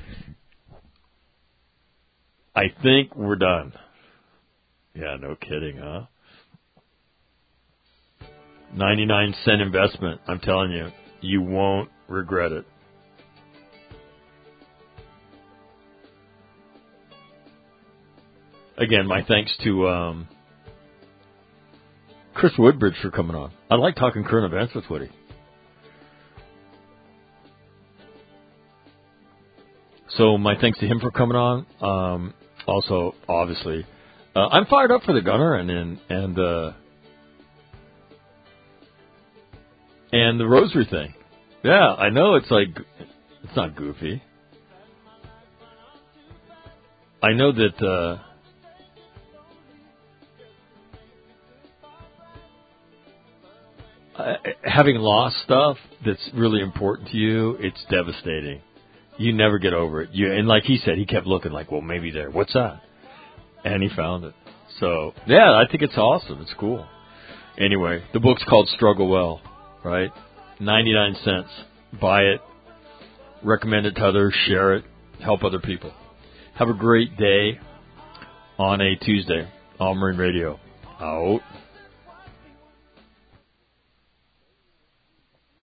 I think we're done. Yeah, no kidding, huh? ninety-nine cent investment. I'm telling you, you won't regret it. Again, my thanks to um, Chris Woodbridge for coming on. I like talking current events with Woody. So my thanks to him for coming on. Um, also, obviously, uh, I'm fired up for the Gunner and and and, uh, and the Rosary thing. Yeah, I know it's like it's not goofy. I know that uh, uh, having lost stuff that's really important to you, it's devastating. You never get over it. You and like he said, he kept looking like, well, maybe there. What's that? And he found it. So yeah, I think it's awesome. It's cool. Anyway, the book's called Struggle Well, right? ninety-nine cents. Buy it. Recommend it to others. Share it. Help other people. Have a great day on a Tuesday on Marine Radio. Out.